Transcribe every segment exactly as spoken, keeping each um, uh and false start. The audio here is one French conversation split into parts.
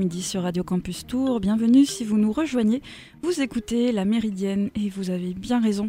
midi sur Radio Campus Tours. Bienvenue si vous nous rejoignez. Vous écoutez La Méridienne et vous avez bien raison.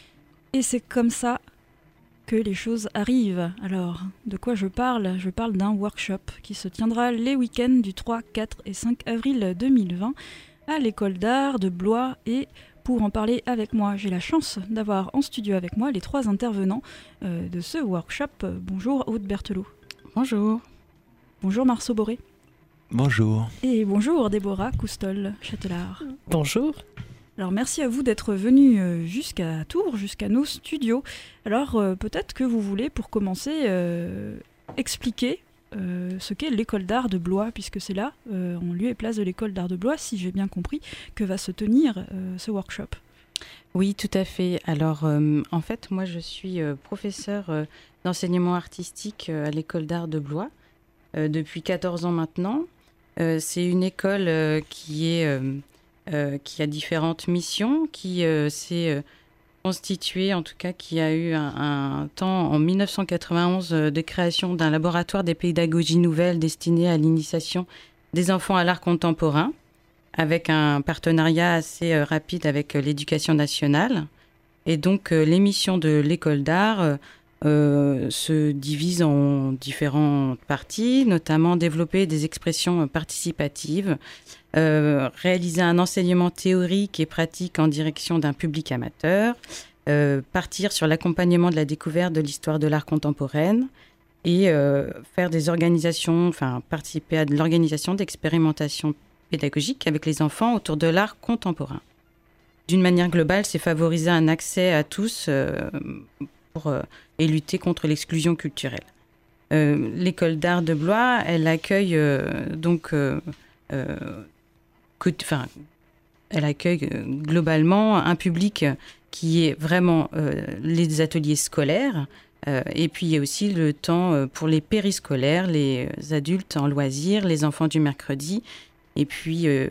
Et c'est comme ça que les choses arrivent. Alors, de quoi je parle ? Je parle d'un workshop qui se tiendra les week-ends du trois, quatre et cinq avril deux mille vingt à l'école d'art de Blois. Et pour en parler avec moi, j'ai la chance d'avoir en studio avec moi les trois intervenants euh, de ce workshop. Bonjour Aude Berthelot. Bonjour. Bonjour Marceau Boré. Bonjour. Et bonjour Déborah Coustol-Châtelard. Bonjour. Alors merci à vous d'être venus jusqu'à Tours, jusqu'à nos studios. Alors euh, peut-être que vous voulez pour commencer euh, expliquer euh, ce qu'est l'école d'art de Blois, puisque c'est là, euh, en lieu et place de l'école d'art de Blois, si j'ai bien compris, que va se tenir euh, ce workshop. Oui, tout à fait. Alors euh, en fait, moi je suis euh, professeure euh, d'enseignement artistique euh, à l'école d'art de Blois euh, depuis quatorze ans maintenant. Euh, c'est une école euh, qui est... Euh, Euh, qui a différentes missions, qui euh, s'est euh, constituée, en tout cas qui a eu un, un temps en mille neuf cent quatre-vingt-onze euh, de création d'un laboratoire des pédagogies nouvelles destiné à l'initiation des enfants à l'art contemporain, avec un partenariat assez euh, rapide avec euh, l'éducation nationale. Et donc euh, les missions de l'école d'art euh, euh, se divisent en différentes parties, notamment développer des expressions participatives, Euh, réaliser un enseignement théorique et pratique en direction d'un public amateur, euh, partir sur l'accompagnement de la découverte de l'histoire de l'art contemporaine et euh, faire des organisations, enfin participer à de l'organisation d'expérimentations pédagogiques avec les enfants autour de l'art contemporain. D'une manière globale, c'est favoriser un accès à tous euh, pour, euh, et lutter contre l'exclusion culturelle. Euh, l'école d'art de Blois, elle accueille euh, donc euh, euh, Que, enfin, elle accueille euh, globalement un public qui est vraiment euh, les ateliers scolaires euh, et puis il y a aussi le temps euh, pour les périscolaires, les adultes en loisirs, les enfants du mercredi et puis euh,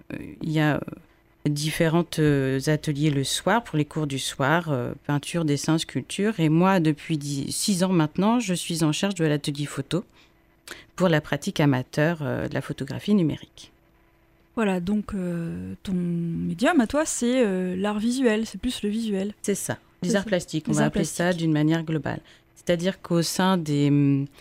il y a différents euh, ateliers le soir pour les cours du soir, euh, peinture, dessin, sculpture et moi depuis six ans maintenant je suis en charge de l'atelier photo pour la pratique amateur euh, de la photographie numérique. Voilà, donc euh, ton médium à toi, c'est euh, l'art visuel, c'est plus le visuel. C'est ça, les c'est arts ça. plastiques, on les va arts appeler plastiques. ça d'une manière globale. C'est-à-dire qu'au sein des,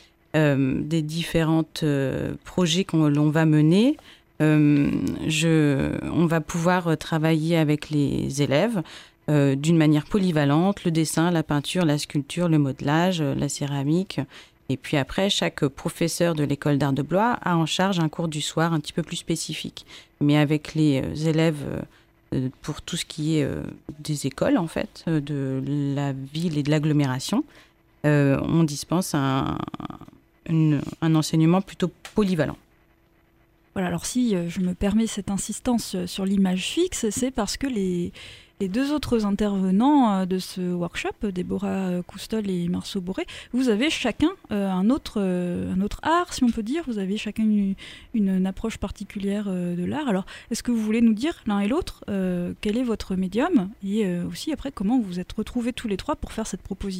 euh, des différents euh, projets qu'on l'on va mener, euh, je, on va pouvoir travailler avec les élèves euh, d'une manière polyvalente, le dessin, la peinture, la sculpture, le modelage, la céramique. Et puis après, chaque professeur de l'école d'art de Blois a en charge un cours du soir un petit peu plus spécifique. Mais avec les élèves euh, pour tout ce qui est euh, des écoles, en fait, euh, de la ville et de l'agglomération, euh, on dispense un, une, un enseignement plutôt polyvalent. Voilà, alors si euh, je me permets cette insistance sur l'image fixe, c'est parce que les... Les deux autres intervenants de ce workshop, Déborah Coustol et Marceau Boré, vous avez chacun euh, un, autre, euh, un autre art, si on peut dire. Vous avez chacun une, une, une approche particulière euh, de l'art. Alors, est-ce que vous voulez nous dire l'un et l'autre euh, quel est votre médium et euh, aussi après comment vous vous êtes retrouvés tous les trois pour faire cette proposition ?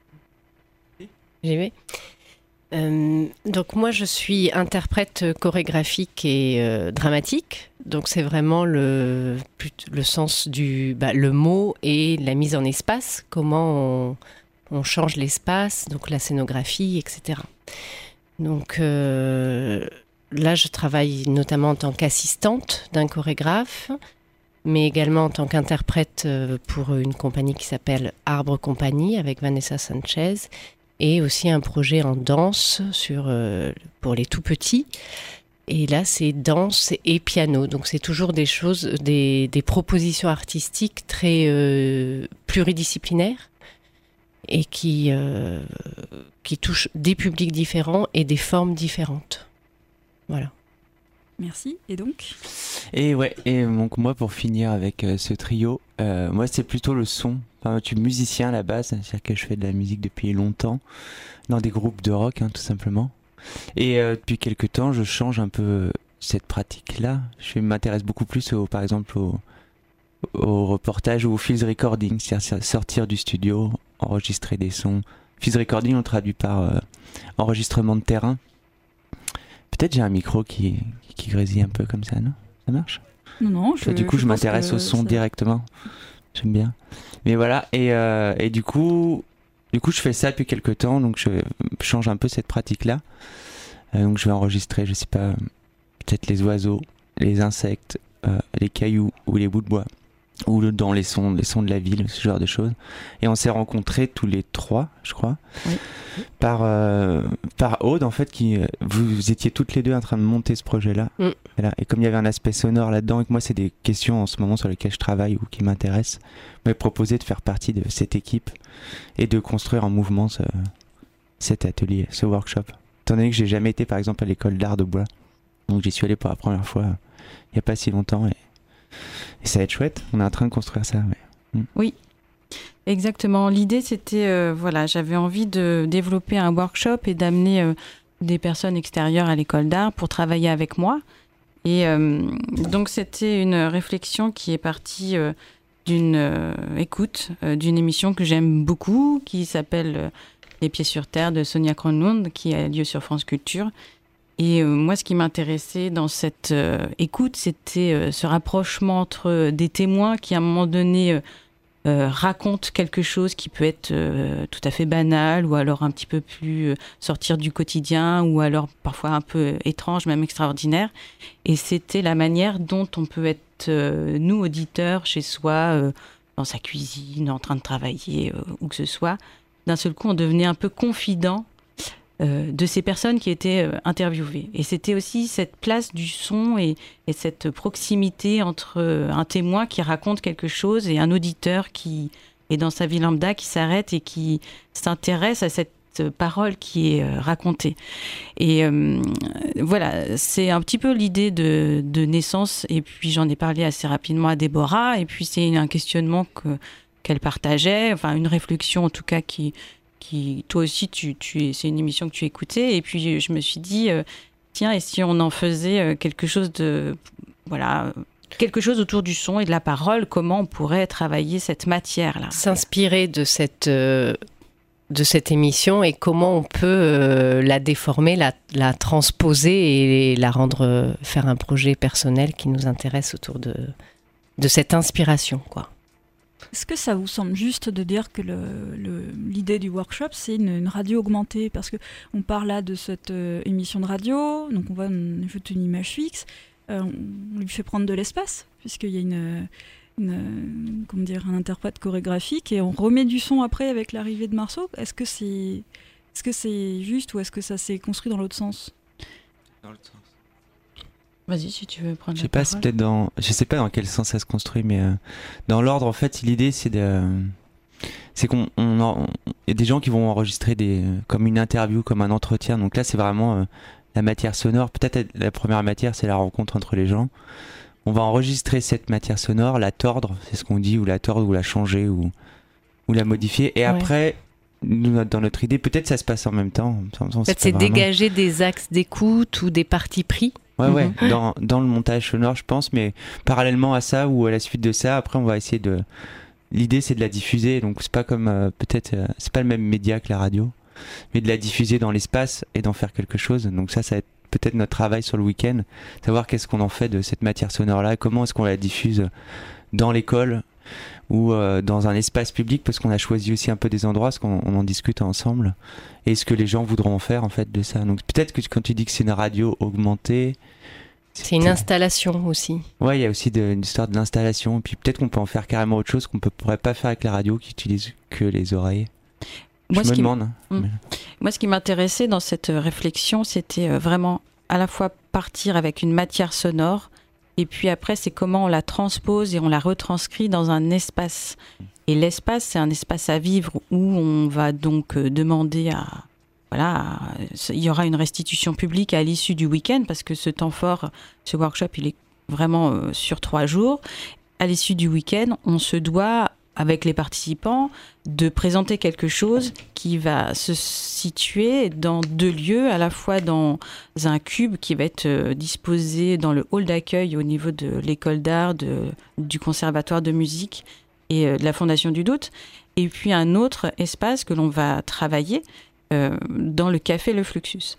J'y vais. Euh, donc moi je suis interprète chorégraphique et euh, dramatique, donc c'est vraiment le, le sens du bah, le mot et la mise en espace, comment on, on change l'espace, donc la scénographie, et cetera. Donc euh, là je travaille notamment en tant qu'assistante d'un chorégraphe, mais également en tant qu'interprète pour une compagnie qui s'appelle Arbre Compagnie avec Vanessa Sanchez. Et aussi un projet en danse sur, euh, pour les tout petits. Et là, c'est danse et piano. Donc, c'est toujours des choses, des, des propositions artistiques très euh, pluridisciplinaires et qui, euh, qui touchent des publics différents et des formes différentes. Voilà. Merci. Et donc ? Et ouais, et donc moi pour finir avec euh, ce trio, euh, moi c'est plutôt le son. Enfin, je suis musicien à la base, c'est-à-dire que je fais de la musique depuis longtemps, dans des groupes de rock hein, tout simplement. Et euh, depuis quelques temps, je change un peu cette pratique-là. Je m'intéresse beaucoup plus, au, par exemple, au, au reportage ou au field recording, c'est-à-dire sortir du studio, enregistrer des sons. Field recording, on le traduit par euh, enregistrement de terrain. Peut-être j'ai un micro qui, qui grésille un peu comme ça, non? Ça marche? Non, non. Je, Du coup, je, je pense m'intéresse que au son ça- directement. J'aime bien. Mais voilà, et, euh, et du coup, du coup, je fais ça depuis quelques temps, donc je change un peu cette pratique-là. Euh, donc, je vais enregistrer, je sais pas, peut-être les oiseaux, les insectes, euh, les cailloux ou les bouts de bois, ou le- dans les sons, les sons de la ville, ce genre de choses. Et on s'est rencontrés tous les trois, je crois, Oui. par euh, par Aude en fait, qui euh, vous, vous étiez toutes les deux en train de monter ce projet-là. Mm. Et, là, et comme il y avait un aspect sonore là-dedans, et que moi c'est des questions en ce moment sur lesquelles je travaille ou qui m'intéressent, je m'ai proposé de faire partie de cette équipe et de construire en mouvement ce, cet atelier, ce workshop. Étant donné que j'ai jamais été par exemple à l'école d'art de Blois, donc j'y suis allé pour la première fois euh, il n'y a pas si longtemps, et, et ça va être chouette. On est en train de construire ça. Ouais. Exactement. L'idée, c'était, euh, voilà, j'avais envie de développer un workshop et d'amener euh, des personnes extérieures à l'école d'art pour travailler avec moi. Et euh, donc, c'était une réflexion qui est partie euh, d'une euh, écoute euh, d'une émission que j'aime beaucoup, qui s'appelle euh, Les Pieds sur Terre de Sonia Kronlund, qui a lieu sur France Culture. Et euh, moi, ce qui m'intéressait dans cette euh, écoute, c'était euh, ce rapprochement entre euh, des témoins qui, à un moment donné, euh, euh, racontent quelque chose qui peut être euh, tout à fait banal, ou alors un petit peu plus euh, sortir du quotidien, ou alors parfois un peu étrange, même extraordinaire. Et c'était la manière dont on peut être, euh, nous, auditeurs, chez soi, euh, dans sa cuisine, en train de travailler, euh, où que ce soit. D'un seul coup, on devenait un peu confident Euh, de ces personnes qui étaient euh, interviewées. Et c'était aussi cette place du son et, et cette proximité entre euh, un témoin qui raconte quelque chose et un auditeur qui est dans sa vie lambda, qui s'arrête et qui s'intéresse à cette euh, parole qui est euh, racontée. Et euh, voilà, c'est un petit peu l'idée de, de naissance. Et puis j'en ai parlé assez rapidement à Déborah. Et puis c'est un questionnement que, qu'elle partageait, enfin une réflexion en tout cas qui... Qui, toi aussi, tu, tu, c'est une émission que tu écoutais. Et puis, je me suis dit, euh, tiens, et si on en faisait euh, quelque chose de, voilà, quelque chose autour du son et de la parole, comment on pourrait travailler cette matière-là? S'inspirer de cette, euh, de cette émission et comment on peut euh, la déformer, la, la transposer et la rendre, euh, faire un projet personnel qui nous intéresse autour de, de cette inspiration, quoi. Est-ce que ça vous semble juste de dire que le, le, l'idée du workshop, c'est une, une radio augmentée? Parce qu'on parle là de cette euh, émission de radio, donc on va on ajoute une image fixe, euh, on lui fait prendre de l'espace, puisqu'il y a une, une, une, comment dire, un interprète chorégraphique, et on remet du son après avec l'arrivée de Marceau. Est-ce que c'est, est-ce que c'est juste, ou est-ce que ça s'est construit dans l'autre sens? Dans l'autre sens. Vas-y, si tu veux prendre Je la sais pas, parole. c'est peut-être dans, je sais pas dans quel sens ça se construit, mais euh, dans l'ordre, en fait, l'idée c'est de, c'est qu'on, on, en- il y a des gens qui vont enregistrer des, comme une interview, comme un entretien. Donc là, c'est vraiment euh, la matière sonore. Peut-être la première matière, c'est la rencontre entre les gens. On va enregistrer cette matière sonore, la tordre, c'est ce qu'on dit, ou la tordre, ou la changer, ou, ou la modifier. Et Ouais. après, nous, dans notre idée, peut-être ça se passe en même temps. En fait, c'est dégager des axes d'écoute ou des partis pris. Ouais, ouais, Mhm. dans, dans le montage sonore, je pense, mais parallèlement à ça ou à la suite de ça, après, on va essayer de. L'idée, c'est de la diffuser, donc c'est pas comme. euh, peut-être. euh, c'est pas le même média que la radio, mais de la diffuser dans l'espace et d'en faire quelque chose. Donc, ça, ça va être peut-être notre travail sur le week-end, savoir qu'est-ce qu'on en fait de cette matière sonore-là, comment est-ce qu'on la diffuse dans l'école ou euh, dans un espace public, parce qu'on a choisi aussi un peu des endroits, parce qu'on on en discute ensemble, et ce que les gens voudront en faire en fait de ça. Donc peut-être que quand tu dis que c'est une radio augmentée, C'est une peut-être- installation aussi. Ouais, il y a aussi de, une histoire de l'installation, et puis peut-être qu'on peut en faire carrément autre chose qu'on ne pourrait pas faire avec la radio qui utilise que les oreilles. Moi, Je ce me qui m- demande. hein. Mm. Mais- Moi, ce qui m'intéressait dans cette euh, réflexion, c'était euh, vraiment à la fois partir avec une matière sonore, et puis après, c'est comment on la transpose et on la retranscrit dans un espace. Et l'espace, c'est un espace à vivre où on va donc euh, demander à... Voilà, à- il y aura une restitution publique à l'issue du week-end, parce que ce temps fort, ce workshop, il est vraiment euh, sur trois jours. À l'issue du week-end, on se doit, avec les participants, de présenter quelque chose qui va se situer dans deux lieux, à la fois dans un cube qui va être euh, disposé dans le hall d'accueil au niveau de l'école d'art, de, du conservatoire de musique et euh, de la Fondation du Doute, et puis un autre espace que l'on va travailler euh, dans le café Le Fluxus.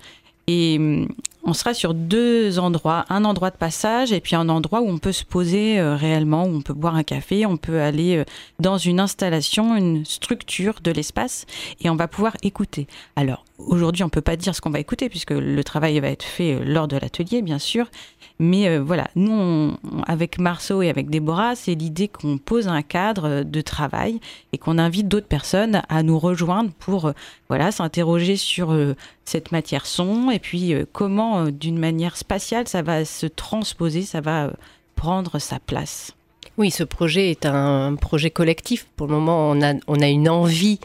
Et on sera sur deux endroits, un endroit de passage et puis un endroit où on peut se poser euh, réellement, où on peut boire un café, on peut aller euh, dans une installation, une structure de l'espace et on va pouvoir écouter. Alors aujourd'hui, on peut pas dire ce qu'on va écouter puisque le travail va être fait euh, lors de l'atelier, bien sûr. Mais euh, voilà, nous, on, avec Marceau et avec Déborah, c'est l'idée qu'on pose un cadre de travail et qu'on invite d'autres personnes à nous rejoindre pour euh, voilà, s'interroger sur euh, cette matière son et puis euh, comment, euh, d'une manière spatiale, ça va se transposer, ça va euh, prendre sa place. Oui, ce projet est un projet collectif. Pour le moment, on a, on a une envie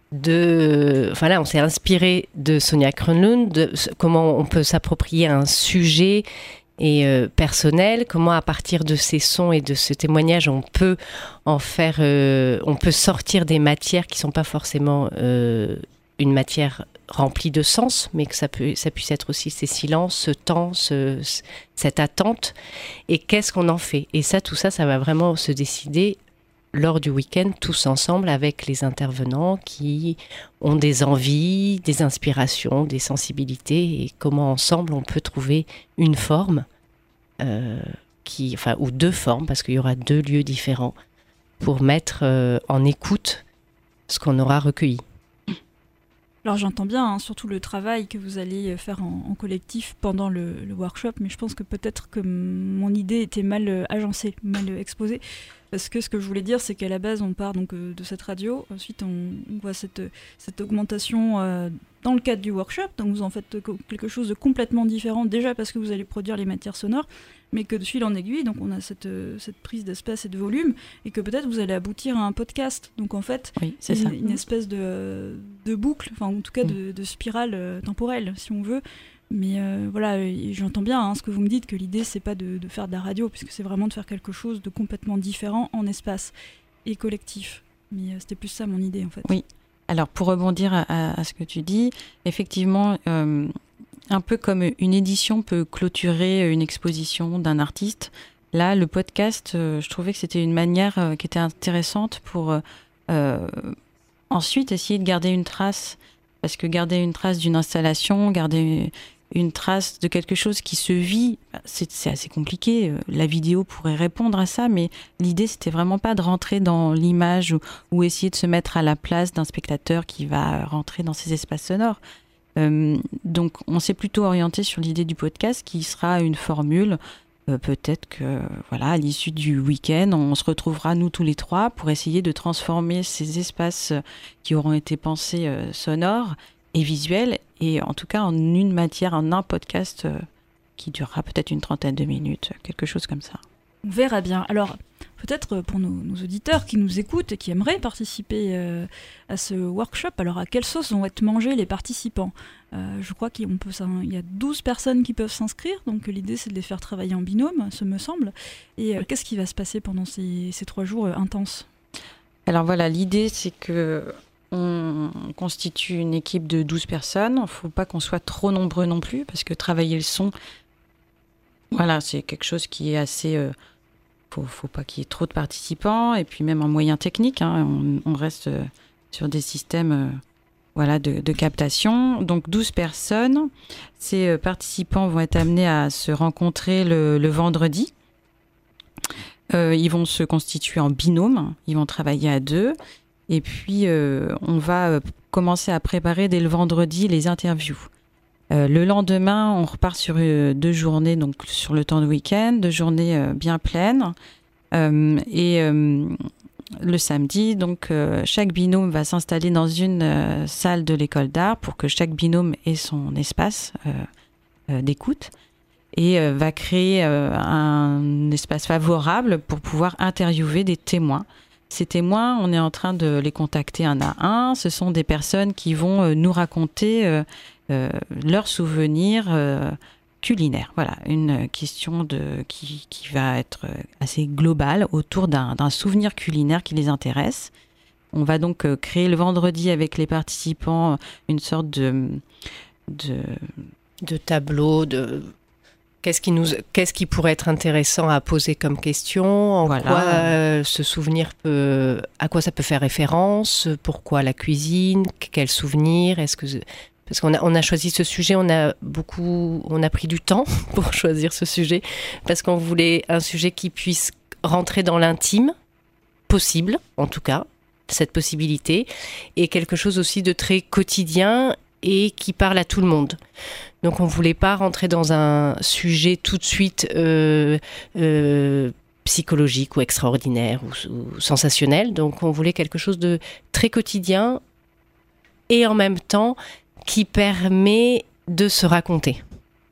de... Enfin là, on s'est inspiré de Sonja Kronlund, de comment on peut s'approprier un sujet et euh, personnel, comment à partir de ces sons et de ce témoignage on peut en faire, euh, on peut sortir des matières qui sont pas forcément euh, une matière remplie de sens, mais que ça peut, ça puisse être aussi ces silences, ce temps, ce, cette attente. Et qu'est-ce qu'on en fait ? Et ça, tout ça, ça va vraiment se décider lors du week-end, tous ensemble, avec les intervenants qui ont des envies, des inspirations, des sensibilités, et comment ensemble on peut trouver une forme, euh, qui, enfin, ou deux formes, parce qu'il y aura deux lieux différents, pour mettre euh, en écoute ce qu'on aura recueilli. Alors j'entends bien, hein, surtout le travail que vous allez faire en, en collectif pendant le, le workshop, mais je pense que peut-être que m- mon idée était mal agencée, mal exposée. Parce que ce que je voulais dire, c'est qu'à la base, on part donc euh, de cette radio. Ensuite, on, on voit cette, cette augmentation euh, dans le cadre du workshop. Donc, vous en faites co- quelque chose de complètement différent, déjà parce que vous allez produire les matières sonores, mais que de fil en aiguille, donc on a cette, euh, cette prise d'espace et de volume, et que peut-être vous allez aboutir à un podcast. Donc, en fait, oui, c'est une, ça. une espèce de, de boucle, enfin, en tout cas de, de spirale euh, temporelle, si on veut. Mais euh, voilà, et j'entends bien hein, ce que vous me dites, que l'idée, c'est pas de, de faire de la radio, puisque c'est vraiment de faire quelque chose de complètement différent en espace et collectif. Mais euh, c'était plus ça mon idée, en fait. Oui. Alors, pour rebondir à, à, à ce que tu dis, effectivement, euh, un peu comme une édition peut clôturer une exposition d'un artiste, là, le podcast, euh, je trouvais que c'était une manière euh, qui était intéressante pour euh, ensuite essayer de garder une trace. Parce que garder une trace d'une installation, garder une trace de quelque chose qui se vit, c'est, c'est assez compliqué. La vidéo pourrait répondre à ça, mais l'idée, c'était vraiment pas de rentrer dans l'image ou, ou essayer de se mettre à la place d'un spectateur qui va rentrer dans ces espaces sonores. Euh, donc, on s'est plutôt orienté sur l'idée du podcast qui sera une formule. Euh, peut-être que, voilà, à l'issue du week-end, on se retrouvera, nous tous les trois, pour essayer de transformer ces espaces qui auront été pensés euh, sonores et visuels, et en tout cas en une matière, en un podcast euh, qui durera peut-être une trentaine de minutes, quelque chose comme ça. On verra bien. Alors, peut-être pour nos, nos auditeurs qui nous écoutent et qui aimeraient participer euh, à ce workshop, alors à quelle sauce vont être mangés les participants ? euh, Je crois qu'il peut, il y a douze personnes qui peuvent s'inscrire, donc l'idée c'est de les faire travailler en binôme, ce me semble. Et euh, qu'est-ce qui va se passer pendant ces, ces trois jours euh, intenses ? Alors voilà, l'idée c'est que on constitue une équipe de douze personnes. Il ne faut pas qu'on soit trop nombreux non plus, parce que travailler le son, voilà, c'est quelque chose qui est assez... Euh, faut, faut pas qu'il y ait trop de participants, et puis même en moyens techniques, hein, on, on reste euh, sur des systèmes euh, voilà, de, de captation. Donc douze personnes. Ces euh, participants vont être amenés à se rencontrer le, le vendredi. Euh, ils vont se constituer en binôme, ils vont travailler à deux. Et puis, euh, on va euh, commencer à préparer dès le vendredi les interviews. Euh, le lendemain, on repart sur euh, deux journées, donc sur le temps de week-end, deux journées euh, bien pleines. Euh, et euh, le samedi, donc, euh, chaque binôme va s'installer dans une euh, salle de l'école d'art pour que chaque binôme ait son espace euh, euh, d'écoute et euh, va créer euh, un espace favorable pour pouvoir interviewer des témoins. Ces témoins, on est en train de les contacter un à un. Ce sont des personnes qui vont euh, nous raconter euh, euh, leurs souvenirs euh, culinaires. Voilà, une question de, qui, qui va être assez globale autour d'un, d'un souvenir culinaire qui les intéresse. On va donc euh, créer le vendredi avec les participants une sorte de... de, de tableau, de... Qu'est-ce qui, nous, qu'est-ce qui pourrait être intéressant à poser comme question ? En voilà. quoi euh, ce souvenir peut, à quoi ça peut faire référence ? Pourquoi la cuisine ? Quel souvenir ? Est-ce que parce qu'on a, on a choisi ce sujet, on a beaucoup, on a pris du temps pour choisir ce sujet, parce qu'on voulait un sujet qui puisse rentrer dans l'intime, possible en tout cas, cette possibilité, et quelque chose aussi de très quotidien et qui parle à tout le monde. Donc on ne voulait pas rentrer dans un sujet tout de suite euh, euh, psychologique ou extraordinaire ou, ou sensationnel, donc on voulait quelque chose de très quotidien et en même temps qui permet de se raconter.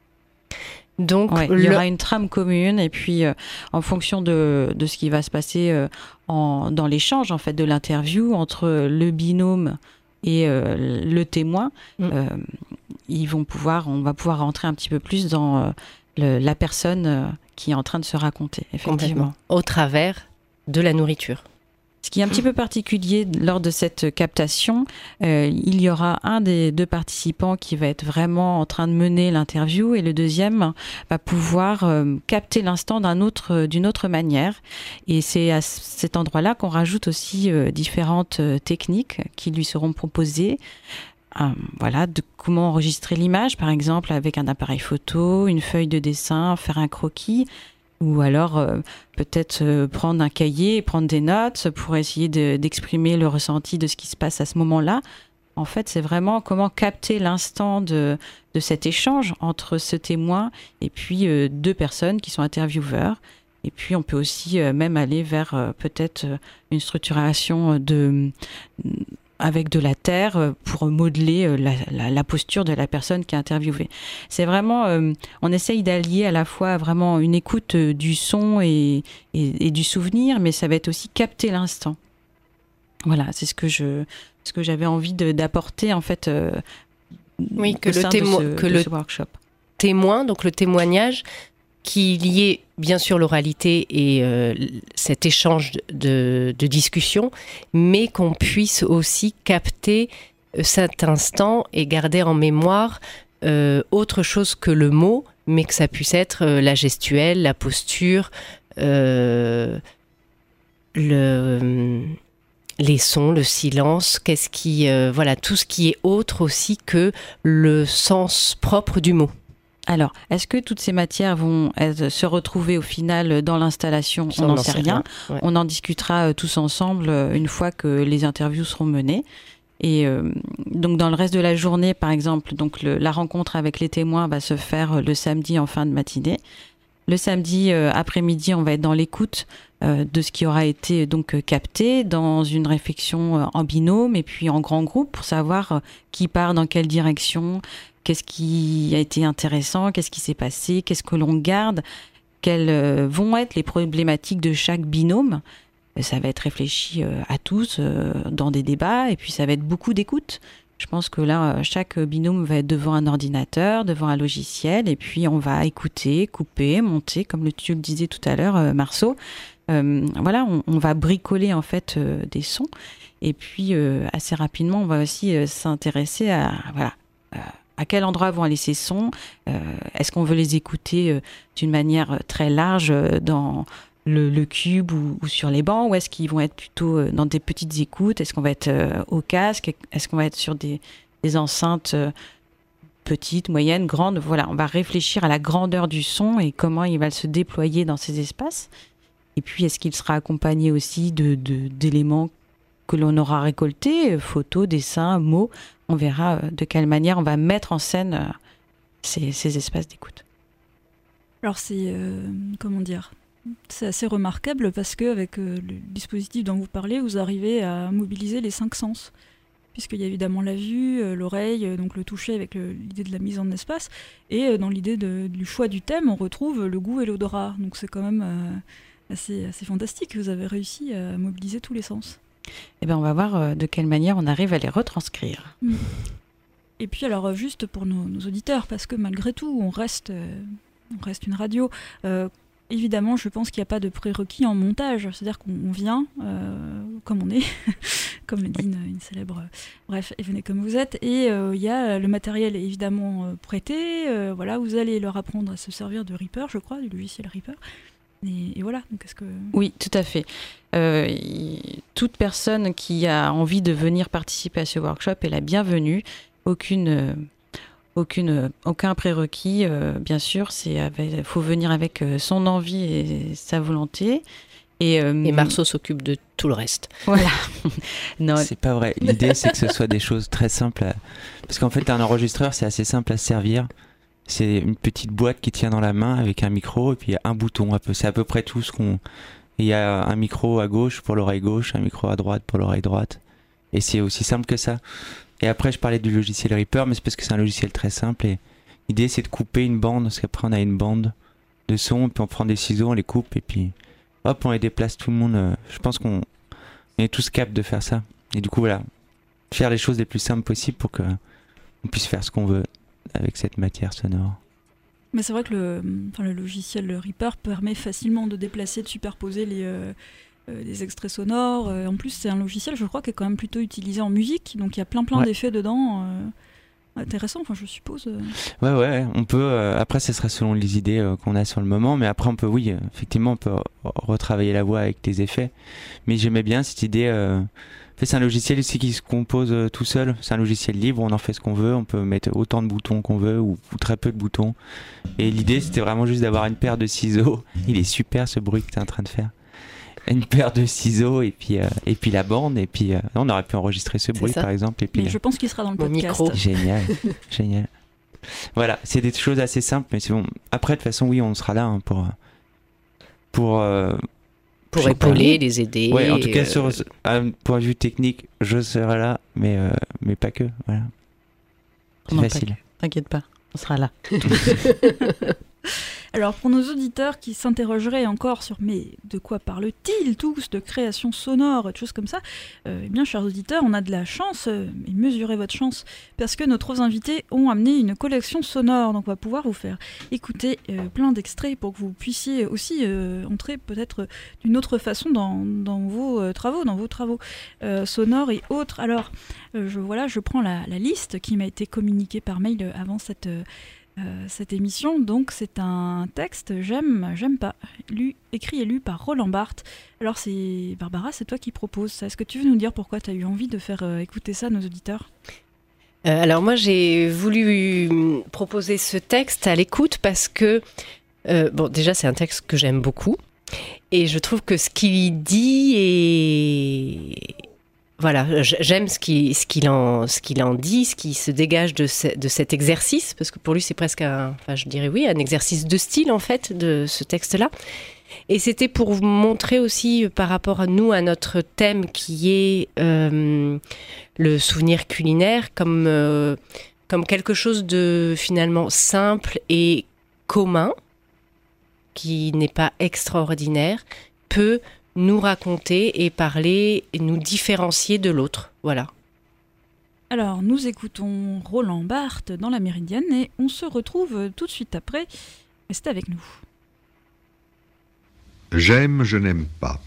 Donc, ouais, le... il y aura une trame commune et puis euh, en fonction de, de ce qui va se passer euh, en, dans l'échange en fait de l'interview entre le binôme et euh, le témoin, mmh. euh, ils vont pouvoir, on va pouvoir rentrer un petit peu plus dans euh, le, la personne euh, qui est en train de se raconter, effectivement, au travers de la nourriture. Ce qui est un petit peu particulier lors de cette captation, euh, il y aura un des deux participants qui va être vraiment en train de mener l'interview et le deuxième va pouvoir euh, capter l'instant d'un autre, d'une autre manière. Et c'est à cet endroit-là qu'on rajoute aussi euh, différentes euh, techniques qui lui seront proposées. Euh, voilà, de comment enregistrer l'image, par exemple, avec un appareil photo, une feuille de dessin, faire un croquis. Ou alors euh, peut-être euh, prendre un cahier et prendre des notes pour essayer de, d'exprimer le ressenti de ce qui se passe à ce moment-là. En fait, c'est vraiment comment capter l'instant de, de cet échange entre ce témoin et puis euh, deux personnes qui sont intervieweurs. Et puis on peut aussi euh, même aller vers euh, peut-être euh, une structuration de... Euh, avec de la terre pour modeler la, la, la posture de la personne qui est interviewée. C'est vraiment, euh, on essaye d'allier à la fois vraiment une écoute du son et, et, et du souvenir, mais ça va être aussi capter l'instant. Voilà, c'est ce que je, ce que j'avais envie de, d'apporter en fait. Euh, oui, que le témoin, que le témoin, donc le témoignage, qu'il y ait bien sûr l'oralité et euh, cet échange de, de discussion, mais qu'on puisse aussi capter cet instant et garder en mémoire euh, autre chose que le mot, mais que ça puisse être euh, la gestuelle, la posture, euh, le, les sons, le silence, qu'est-ce qui, euh, voilà, tout ce qui est autre aussi que le sens propre du mot. Alors, est-ce que toutes ces matières vont se retrouver au final dans l'installation ? On n'en sait rien. rien. Ouais. On en discutera tous ensemble une fois que les interviews seront menées. Et euh, donc, dans le reste de la journée, par exemple, donc le, la rencontre avec les témoins va se faire le samedi en fin de matinée. Le samedi euh, après-midi, on va être dans l'écoute euh, de ce qui aura été donc capté, dans une réflexion euh, en binôme et puis en grand groupe pour savoir euh, qui part dans quelle direction. Qu'est-ce qui a été intéressant, qu'est-ce qui s'est passé, qu'est-ce que l'on garde, quelles euh, vont être les problématiques de chaque binôme. Ça va être réfléchi euh, à tous euh, dans des débats et puis ça va être beaucoup d'écoute. Je pense que là, chaque binôme va être devant un ordinateur, devant un logiciel et puis on va écouter, couper, monter, comme tu le disais tout à l'heure, euh, Marceau. Euh, voilà, on, on va bricoler en fait euh, des sons et puis euh, assez rapidement, on va aussi euh, s'intéresser à... voilà. Euh, à quel endroit vont aller ces sons ? euh, Est-ce qu'on veut les écouter euh, d'une manière très large euh, dans le, le cube ou, ou sur les bancs ? Ou est-ce qu'ils vont être plutôt euh, dans des petites écoutes ? Est-ce qu'on va être euh, au casque ? Est-ce qu'on va être sur des, des enceintes euh, petites, moyennes, grandes ? Voilà, on va réfléchir à la grandeur du son et comment il va se déployer dans ces espaces. Et puis, est-ce qu'il sera accompagné aussi de, de, d'éléments que l'on aura récoltés, photos, dessins, mots ? On verra de quelle manière on va mettre en scène ces, ces espaces d'écoute. Alors c'est, euh, comment dire, c'est assez remarquable parce qu'avec euh, le dispositif dont vous parlez, vous arrivez à mobiliser les cinq sens. Puisqu'il y a évidemment la vue, euh, l'oreille, euh, donc le toucher avec le, l'idée de la mise en espace. Et euh, dans l'idée de, du choix du thème, on retrouve le goût et l'odorat. Donc c'est quand même euh, assez, assez fantastique. Vous avez réussi à mobiliser tous les sens. Eh bien, on va voir de quelle manière on arrive à les retranscrire. Et puis, alors, juste pour nos, nos auditeurs, parce que malgré tout, on reste, euh, on reste une radio. Euh, évidemment, je pense qu'il n'y a pas de prérequis en montage. C'est-à-dire qu'on vient euh, comme on est, comme le dit une, une célèbre... Euh, bref, et venez comme vous êtes. Et il euh, y a le matériel, évidemment, euh, prêté. Euh, voilà, vous allez leur apprendre à se servir de Reaper, je crois, du logiciel Reaper. Et, et voilà, donc est-ce que... Oui, tout à fait. Euh, y, toute personne qui a envie de venir participer à ce workshop est la bienvenue. aucune, euh, aucune, euh, aucun prérequis. Euh, bien sûr, il faut venir avec euh, son envie et sa volonté. Et, euh, et Marceau s'occupe de tout le reste. Voilà. Non, c'est pas vrai. L'idée, c'est que ce soit des choses très simples. À... Parce qu'en fait, un enregistreur, c'est assez simple à se servir. C'est une petite boîte qui tient dans la main avec un micro et puis il y a un bouton. Un peu. C'est à peu près tout ce qu'on... Il y a un micro à gauche pour l'oreille gauche, un micro à droite pour l'oreille droite. Et c'est aussi simple que ça. Et après, je parlais du logiciel Reaper, mais c'est parce que c'est un logiciel très simple. Et l'idée, c'est de couper une bande, parce qu'après, on a une bande de son, puis on prend des ciseaux, on les coupe, et puis hop, on les déplace tout le monde. Je pense qu'on est tous capables de faire ça. Et du coup, voilà, faire les choses les plus simples possibles pour qu'on puisse faire ce qu'on veut avec cette matière sonore. Mais c'est vrai que le, enfin, le logiciel Reaper permet facilement de déplacer, de superposer les, euh, euh, les extraits sonores. En plus, c'est un logiciel, je crois, qui est quand même plutôt utilisé en musique. Donc il y a plein plein ouais. d'effets dedans. Euh, intéressant, enfin, je suppose. Euh... Ouais, ouais, on peut. Euh, après, ce sera selon les idées euh, qu'on a sur le moment. Mais après, on peut, oui, euh, effectivement, on peut retravailler la voix avec des effets. Mais j'aimais bien cette idée. Euh... En fait, c'est un logiciel aussi qui se compose euh, tout seul. C'est un logiciel libre, on en fait ce qu'on veut. On peut mettre autant de boutons qu'on veut ou, ou très peu de boutons. Et l'idée, c'était vraiment juste d'avoir une paire de ciseaux. Il est super ce bruit que tu es en train de faire. Une paire de ciseaux et puis, euh, et puis la bande. Et puis, euh, on aurait pu enregistrer ce bruit, par exemple. Et puis, mais je pense qu'il sera dans le Mon podcast. Micro. Génial, génial. Voilà, c'est des choses assez simples. Mais c'est bon. Après, de toute façon, oui, on sera là hein, pour... pour euh, Pour épauler, les aider. Ouais, en tout cas, euh... sur un point de vue technique, je serai là, mais, euh, mais pas que. Voilà. C'est non, facile. T'inquiète pas, on sera là. Alors, pour nos auditeurs qui s'interrogeraient encore sur « mais de quoi parlent-ils tous de création sonore ?» et de choses comme ça, euh, eh bien, chers auditeurs, on a de la chance, euh, et mesurez votre chance, parce que nos trois invités ont amené une collection sonore. Donc, on va pouvoir vous faire écouter euh, plein d'extraits pour que vous puissiez aussi euh, entrer peut-être d'une autre façon dans, dans vos euh, travaux, dans vos travaux euh, sonores et autres. Alors, euh, je, voilà, je prends la, la liste qui m'a été communiquée par mail avant cette... Euh, Euh, cette émission. Donc c'est un texte J'aime, j'aime pas, lu, écrit et lu par Roland Barthes. Alors c'est Barbara, c'est toi qui proposes ça. Est-ce que tu veux nous dire pourquoi tu as eu envie de faire euh, écouter ça à nos auditeurs ? euh, Alors moi j'ai voulu proposer ce texte à l'écoute parce que euh, bon déjà c'est un texte que j'aime beaucoup et je trouve que ce qu'il dit est... Voilà, j'aime ce qu'il, ce qu'il en, ce qu'il en dit, ce qui se dégage de, ce, de cet exercice, parce que pour lui c'est presque un, enfin je dirais oui, un exercice de style en fait de ce texte-là. Et c'était pour vous montrer aussi par rapport à nous, à notre thème qui est euh, le souvenir culinaire, comme, euh, comme quelque chose de finalement simple et commun, qui n'est pas extraordinaire, peut nous raconter et parler et nous différencier de l'autre. Voilà. Alors, nous écoutons Roland Barthes dans la Méridienne et on se retrouve tout de suite après. Restez avec nous. J'aime, je n'aime pas.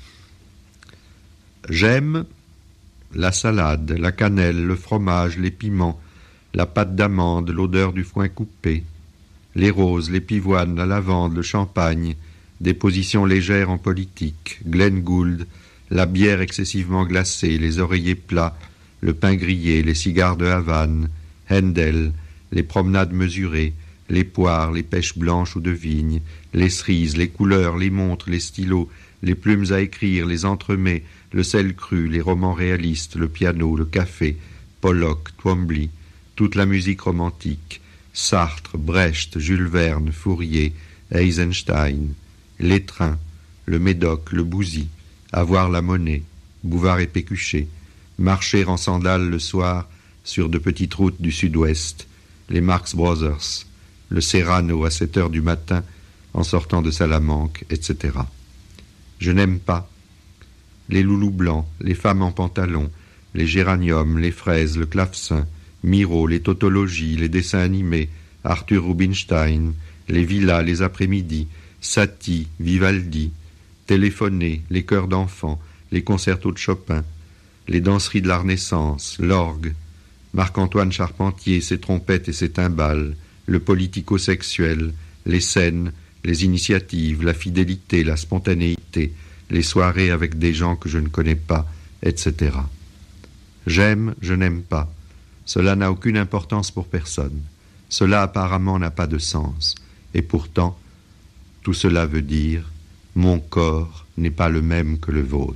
J'aime la salade, la cannelle, le fromage, les piments, la pâte d'amande, l'odeur du foin coupé, les roses, les pivoines, la lavande, le champagne, des positions légères en politique, Glenn Gould, la bière excessivement glacée, les oreillers plats, le pain grillé, les cigares de Havane, Handel, les promenades mesurées, les poires, les pêches blanches ou de vigne, les cerises, les couleurs, les montres, les stylos, les plumes à écrire, les entremets, le sel cru, les romans réalistes, le piano, le café, Pollock, Twombly, toute la musique romantique, Sartre, Brecht, Jules Verne, Fourier, Eisenstein, les trains, le médoc, le bousy, avoir la monnaie, Bouvard et Pécuchet, marcher en sandales le soir sur de petites routes du sud-ouest, les Marx Brothers, le Serrano à sept heures du matin en sortant de Salamanque, et cetera. Je n'aime pas les loulous blancs, les femmes en pantalon, les géraniums, les fraises, le clavecin, Miro, les tautologies, les dessins animés, Arthur Rubinstein, les villas, les après-midi, Satie, Vivaldi, téléphoner, les chœurs d'enfants, les concertos de Chopin, les danseries de la Renaissance, l'orgue, Marc-Antoine Charpentier, ses trompettes et ses timbales, le politico-sexuel, les scènes, les initiatives, la fidélité, la spontanéité, les soirées avec des gens que je ne connais pas, et cetera. J'aime, je n'aime pas. Cela n'a aucune importance pour personne. Cela apparemment n'a pas de sens. Et pourtant, tout cela veut dire « Mon corps n'est pas le même que le vôtre ».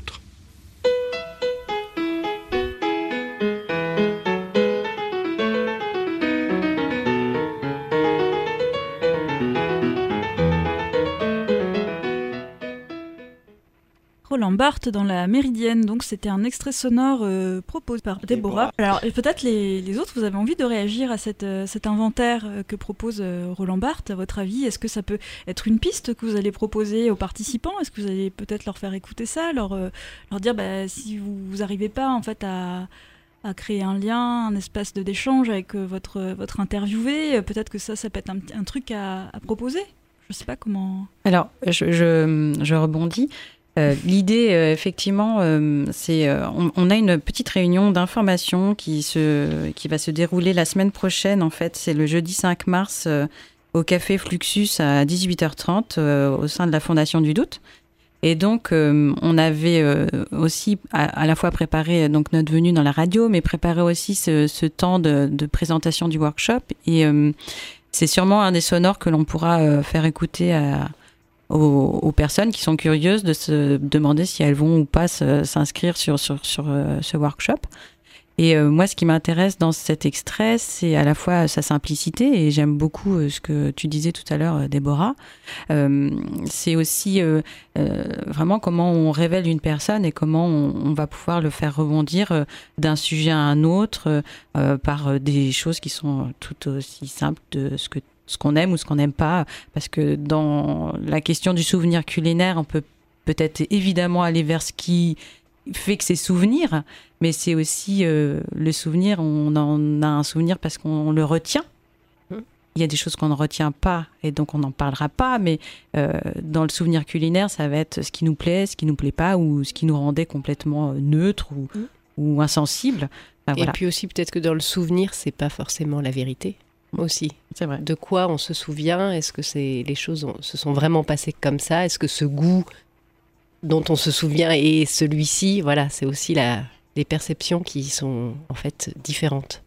Roland Barthes dans la Méridienne, donc c'était un extrait sonore euh, proposé par Déborah. Alors et peut-être les, les autres, vous avez envie de réagir à cette, euh, cet inventaire euh, que propose euh, Roland Barthes, à votre avis? Est-ce que ça peut être une piste que vous allez proposer aux participants? Est-ce que vous allez peut-être leur faire écouter ça, leur, euh, leur dire bah, si vous n'arrivez pas en fait à, à créer un lien, un espace de d'échange avec euh, votre, votre interviewé, euh, peut-être que ça, ça peut être un, un truc à, à proposer? Je ne sais pas comment... Alors, je, je, je rebondis. Euh, l'idée, euh, effectivement, euh, c'est euh, on, on a une petite réunion d'information qui se qui va se dérouler la semaine prochaine. En fait, c'est le jeudi cinq mars euh, au café Fluxus à dix-huit heures trente euh, au sein de la Fondation du Doute. Et donc, euh, on avait euh, aussi à, à la fois préparé donc notre venue dans la radio, mais préparé aussi ce, ce temps de, de présentation du workshop. Et euh, c'est sûrement un des sonores que l'on pourra euh, faire écouter à Aux, aux personnes qui sont curieuses de se demander si elles vont ou pas se, s'inscrire sur, sur, sur euh, ce workshop. Et euh, moi, ce qui m'intéresse dans cet extrait, c'est à la fois sa simplicité, et j'aime beaucoup euh, ce que tu disais tout à l'heure, Déborah. Euh, c'est aussi euh, euh, vraiment comment on révèle une personne et comment on, on va pouvoir le faire rebondir euh, d'un sujet à un autre euh, par des choses qui sont tout aussi simples de ce que ce qu'on aime ou ce qu'on n'aime pas, parce que dans la question du souvenir culinaire, on peut peut-être évidemment aller vers ce qui fait que c'est souvenir, mais c'est aussi euh, le souvenir, on en a un souvenir parce qu'on le retient. Il y a des choses qu'on ne retient pas et donc on n'en parlera pas, mais euh, dans le souvenir culinaire, ça va être ce qui nous plaît, ce qui ne nous plaît pas, ou ce qui nous rendait complètement neutre ou, mmh. ou insensible. Enfin, et voilà. puis aussi peut-être que dans le souvenir, c'est pas forcément la vérité. Aussi. C'est vrai. De quoi on se souvient? Est-ce que c'est, les choses ont, se sont vraiment passées comme ça? Est-ce que ce goût dont on se souvient est celui-ci? Voilà, c'est aussi la, les perceptions qui sont en fait différentes.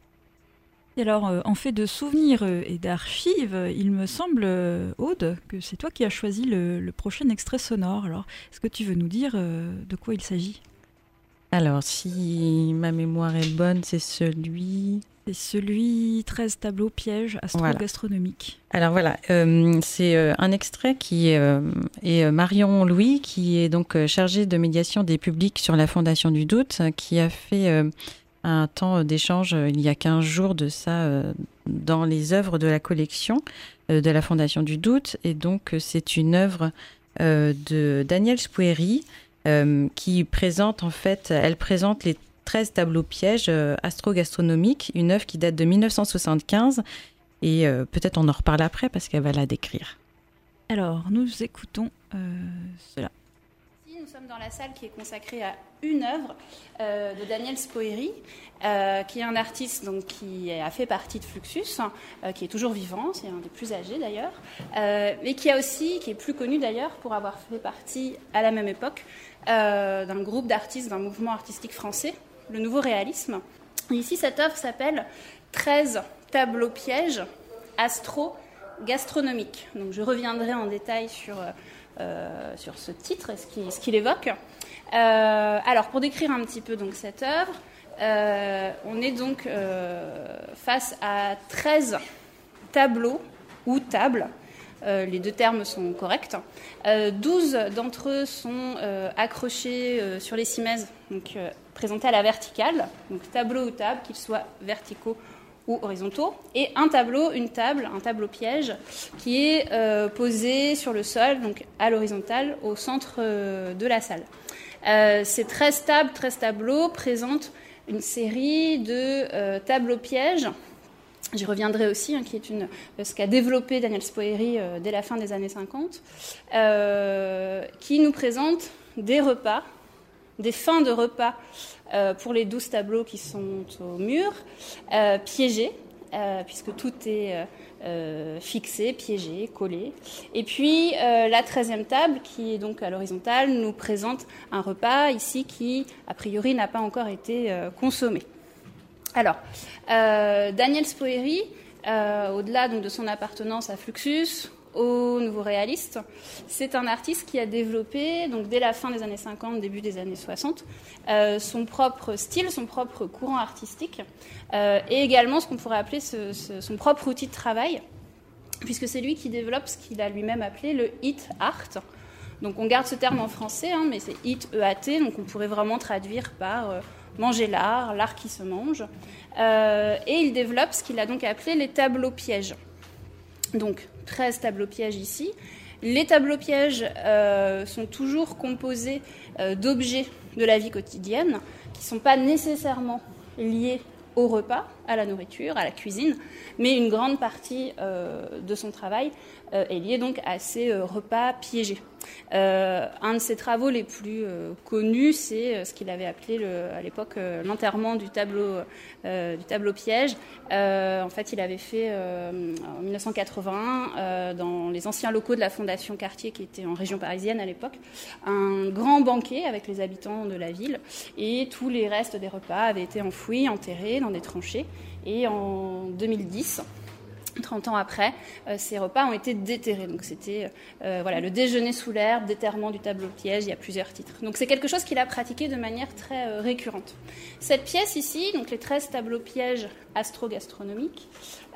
Et alors, euh, en fait de souvenirs euh, et d'archives, euh, il me semble, euh, Aude, que c'est toi qui as choisi le, le prochain extrait sonore. Alors, est-ce que tu veux nous dire euh, de quoi il s'agit? Alors, si ma mémoire est bonne, c'est celui... C'est celui treize tableaux pièges astro-gastronomiques. Voilà. Alors voilà, euh, c'est euh, un extrait qui euh, est Marion Louis, qui est donc euh, chargée de médiation des publics sur la Fondation du Doute, qui a fait euh, un temps d'échange euh, il y a quinze jours de ça euh, dans les œuvres de la collection euh, de la Fondation du Doute. Et donc euh, c'est une œuvre euh, de Danielle Spouéry euh, qui présente en fait, elle présente les treize tableaux pièges euh, astro-gastronomiques, une œuvre qui date de mille neuf cent soixante-quinze, et euh, peut-être on en reparle après parce qu'elle va la décrire. Alors, nous écoutons euh, cela. Nous sommes dans la salle qui est consacrée à une œuvre euh, de Danielle Spouéry, euh, qui est un artiste donc, qui a fait partie de Fluxus, euh, qui est toujours vivant, c'est un des plus âgés d'ailleurs, euh, mais qui a aussi, qui est plus connu d'ailleurs pour avoir fait partie à la même époque euh, d'un groupe d'artistes, d'un mouvement artistique français, le Nouveau Réalisme. Et ici, cette œuvre s'appelle treize tableaux pièges astro-gastronomiques. Donc, je reviendrai en détail sur, euh, sur ce titre et ce qu'il, ce qu'il évoque. Euh, alors, pour décrire un petit peu donc, cette œuvre, euh, on est donc euh, face à treize tableaux ou tables. Euh, les deux termes sont corrects. Euh, douze d'entre eux sont euh, accrochés euh, sur les cimaises, donc euh, présentés à la verticale, donc tableau ou table, qu'ils soient verticaux ou horizontaux, et un tableau, une table, un tableau piège, qui est euh, posé sur le sol, donc à l'horizontale, au centre euh, de la salle. Euh, ces treize tables, treize tableaux présentent une série de euh, tableaux pièges. J'y reviendrai aussi, hein, qui est une, ce qu'a développé Danielle Spouéry euh, dès la fin des années cinquante, euh, qui nous présente des repas, des fins de repas euh, pour les douze tableaux qui sont au mur, euh, piégés, euh, puisque tout est euh, euh, fixé, piégé, collé. Et puis euh, la treizième table, qui est donc à l'horizontale, nous présente un repas ici qui, a priori, n'a pas encore été euh, consommé. Alors, euh, Daniel Spoerri, euh, au-delà donc, de son appartenance à Fluxus, au nouveau réaliste, c'est un artiste qui a développé, donc dès la fin des années cinquante, début des années soixante, euh, son propre style, son propre courant artistique, euh, et également ce qu'on pourrait appeler ce, ce, son propre outil de travail, puisque c'est lui qui développe ce qu'il a lui-même appelé le hit art. Donc on garde ce terme en français, hein, mais c'est hit, E A T, donc on pourrait vraiment traduire par euh, manger l'art, l'art qui se mange. Euh, et il développe ce qu'il a donc appelé les tableaux pièges. Donc treize tableaux pièges ici. Les tableaux pièges euh, sont toujours composés euh, d'objets de la vie quotidienne qui ne sont pas nécessairement liés au repas, à la nourriture, à la cuisine, mais une grande partie euh, de son travail euh, est liée donc à ces euh, repas piégés. Euh, un de ses travaux les plus euh, connus, c'est euh, ce qu'il avait appelé le, à l'époque euh, l'enterrement du tableau, euh, du tableau piège. Euh, en fait, il avait fait euh, en dix-neuf cent quatre-vingt-un, euh, dans les anciens locaux de la Fondation Cartier, qui était en région parisienne à l'époque, un grand banquet avec les habitants de la ville, et tous les restes des repas avaient été enfouis, enterrés dans des tranchées. Et en deux mille dix, trente ans après, euh, ces repas ont été déterrés. Donc c'était euh, voilà, le déjeuner sous l'herbe, déterrement du tableau piège, il y a plusieurs titres. Donc c'est quelque chose qu'il a pratiqué de manière très euh, récurrente. Cette pièce ici, donc les treize tableaux pièges astro-gastronomiques,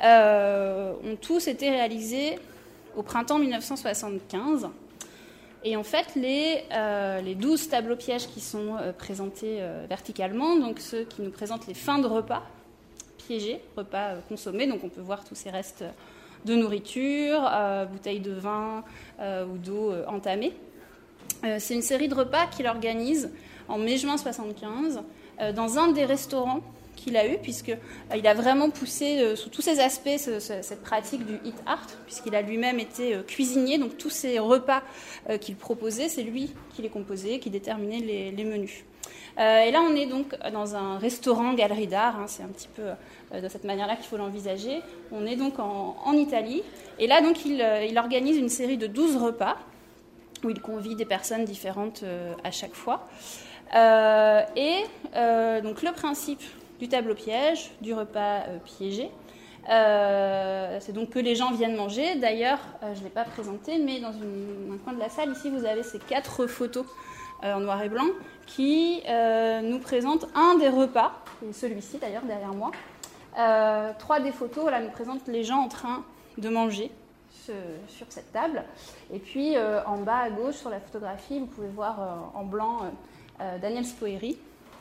euh, ont tous été réalisés au printemps dix-neuf cent soixante-quinze. Et en fait, les, euh, les douze tableaux pièges qui sont euh, présentés euh, verticalement, donc ceux qui nous présentent les fins de repas, piégés, repas consommés, donc on peut voir tous ces restes de nourriture, euh, bouteilles de vin euh, ou d'eau euh, entamées. Euh, c'est une série de repas qu'il organise en mai-juin soixante-quinze euh, dans un des restaurants qu'il a eu, puisqu'il euh, a vraiment poussé euh, sous tous ses aspects ce, ce, cette pratique du hit art, puisqu'il a lui-même été euh, cuisinier, donc tous ces repas euh, qu'il proposait, c'est lui qui les composait, qui déterminait les, les menus. Euh, et là, on est donc dans un restaurant galerie d'art, hein, c'est un petit peu euh, de cette manière-là qu'il faut l'envisager. On est donc en, en Italie, et là, donc, il, euh, il organise une série de douze repas, où il convie des personnes différentes euh, à chaque fois. Euh, et euh, donc, le principe du tableau piège, du repas euh, piégé, euh, c'est donc que les gens viennent manger. D'ailleurs, euh, je ne l'ai pas présenté, mais dans une, un coin de la salle, ici, vous avez ces quatre photos euh, en noir et blanc, qui euh, nous présente un des repas, et celui-ci d'ailleurs derrière moi. Euh, trois des photos là, nous présentent les gens en train de manger ce, sur cette table. Et puis euh, en bas à gauche sur la photographie, vous pouvez voir euh, en blanc euh, Daniel Spoerri.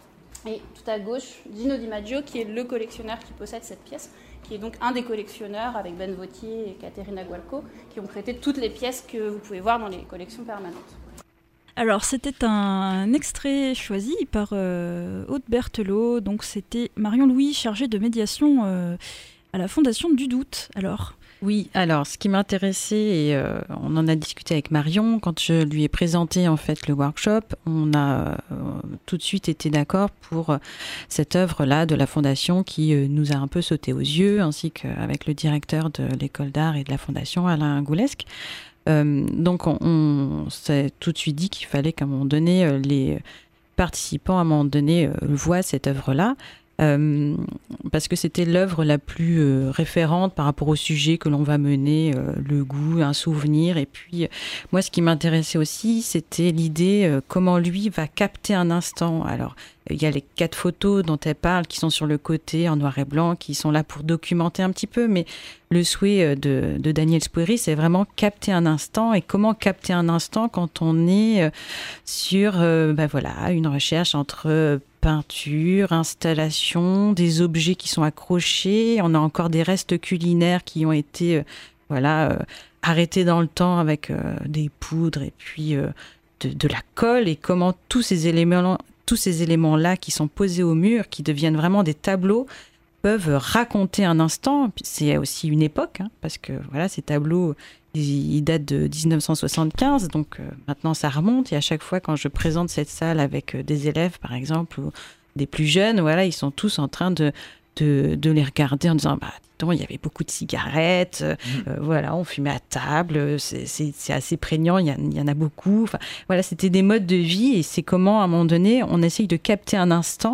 Et tout à gauche, Gino Di Maggio, qui est le collectionneur qui possède cette pièce, qui est donc un des collectionneurs avec Ben Vautier et Caterina Gualco, qui ont prêté toutes les pièces que vous pouvez voir dans les collections permanentes. Alors, c'était un extrait choisi par euh, Aude Berthelot, donc c'était Marion Louis, chargée de médiation euh, à la Fondation du Doute. Alors Oui, alors ce qui m'intéressait, et euh, on en a discuté avec Marion, quand je lui ai présenté en fait le workshop, on a euh, tout de suite été d'accord pour euh, cette œuvre-là de la Fondation qui euh, nous a un peu sauté aux yeux, ainsi qu'avec le directeur de l'école d'art et de la Fondation, Alain Goulesque. Euh, donc on, on s'est tout de suite dit qu'il fallait qu'à un moment donné, euh, les participants à un moment donné euh, voient cette œuvre-là, euh, parce que c'était l'œuvre la plus euh, référente par rapport au sujet que l'on va mener, euh, le goût, un souvenir. Et puis euh, moi, ce qui m'intéressait aussi, c'était l'idée euh, comment lui va capter un instant. Alors il y a les quatre photos dont elle parle qui sont sur le côté en noir et blanc, qui sont là pour documenter un petit peu, mais le souhait de, de Daniel Spoerri, c'est vraiment capter un instant. Et comment capter un instant quand on est sur euh, ben voilà, une recherche entre peinture, installation, des objets qui sont accrochés. On a encore des restes culinaires qui ont été euh, voilà, euh, arrêtés dans le temps avec euh, des poudres et puis euh, de, de la colle. Et comment tous ces éléments tous ces éléments-là qui sont posés au mur, qui deviennent vraiment des tableaux, peuvent raconter un instant. C'est aussi une époque, hein, parce que voilà, ces tableaux, ils, ils datent de dix-neuf cent soixante-quinze, donc euh, maintenant ça remonte. Et à chaque fois, quand je présente cette salle avec euh, des élèves, par exemple, ou des plus jeunes, voilà, ils sont tous en train de, de, de les regarder en disant bah, dis donc, il y avait beaucoup de cigarettes, euh, mmh. euh, voilà, on fumait à table, c'est, c'est, c'est assez prégnant, il y, a, il y en a beaucoup. Enfin, voilà, c'était des modes de vie et c'est comment, à un moment donné, on essaye de capter un instant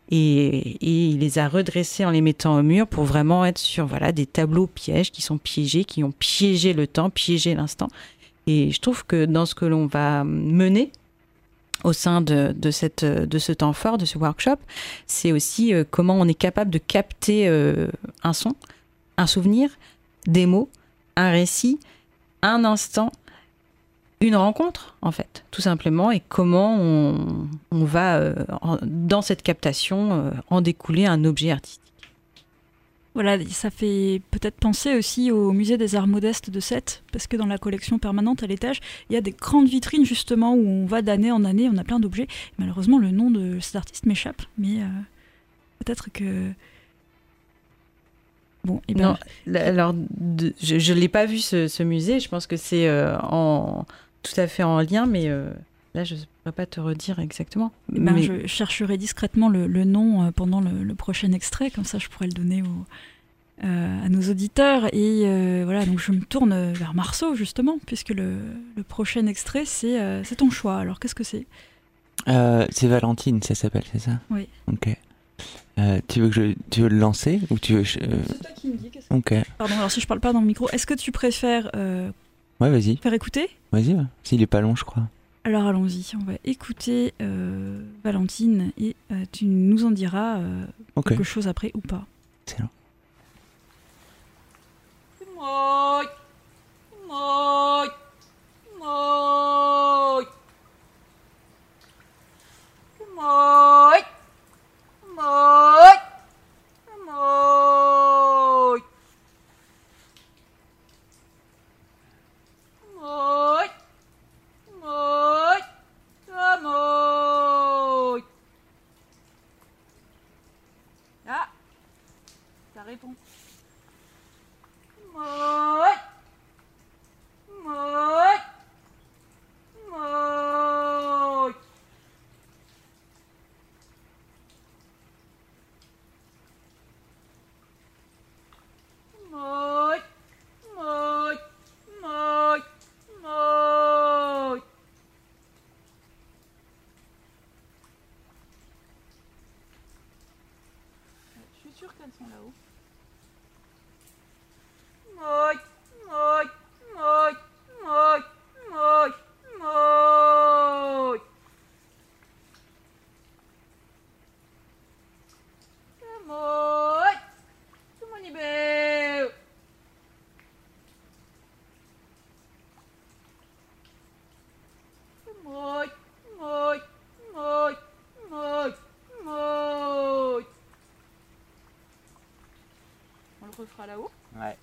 Et, et il les a redressés en les mettant au mur pour vraiment être sur voilà, des tableaux pièges qui sont piégés, qui ont piégé le temps, piégé l'instant. Et je trouve que dans ce que l'on va mener au sein de, de, cette, de ce temps fort, de ce workshop, c'est aussi euh, comment on est capable de capter euh, un son, un souvenir, des mots, un récit, un instant, une rencontre, en fait, tout simplement, et comment on, on va, euh, en, dans cette captation, euh, en découler un objet artistique. Voilà, ça fait peut-être penser aussi au musée des arts modestes de Sète, parce que dans la collection permanente à l'étage, il y a des grandes vitrines justement où on va d'année en année, on a plein d'objets. Malheureusement, le nom de cet artiste m'échappe, mais euh, peut-être que... Bon, et ben... Non, alors, de, je ne l'ai pas vu ce, ce musée, je pense que c'est euh, en, tout à fait en lien, mais euh, là, je ne pourrais pas te redire exactement. Eh ben, mais... Je chercherai discrètement le, le nom euh, pendant le, le prochain extrait, comme ça je pourrais le donner au, euh, à nos auditeurs. Et euh, voilà, donc je me tourne vers Marceau, justement, puisque le, le prochain extrait, c'est euh, c'est ton choix. Alors, qu'est-ce que c'est ? euh, C'est Valentine, ça s'appelle, c'est ça ? Oui. Ok. Euh, tu veux que je, tu veux le lancer ou tu veux je, euh... C'est toi qui me dis. Qu'est-ce que... Ok. Pardon, alors si je parle pas dans le micro, est-ce que tu préfères euh, ouais, vas-y. faire écouter ? Vas-y, ouais. S'il est pas long, je crois. Alors allons-y, on va écouter euh, Valentine et euh, tu nous en diras euh, okay. quelque chose après ou pas. Excellent. Moi, moi, moi, moi. Moi, moi, moi, moi, moi. Ah, ça répond. Moi, moi, moi. Moi, moi, moi, moi. Je suis sûre qu'elles sont là-haut. Moi, moi, moi, moi, moi, moi. Moi, tout mon libère. Moi, moi, moi, moi, moi. On le refera là-haut. Ouais.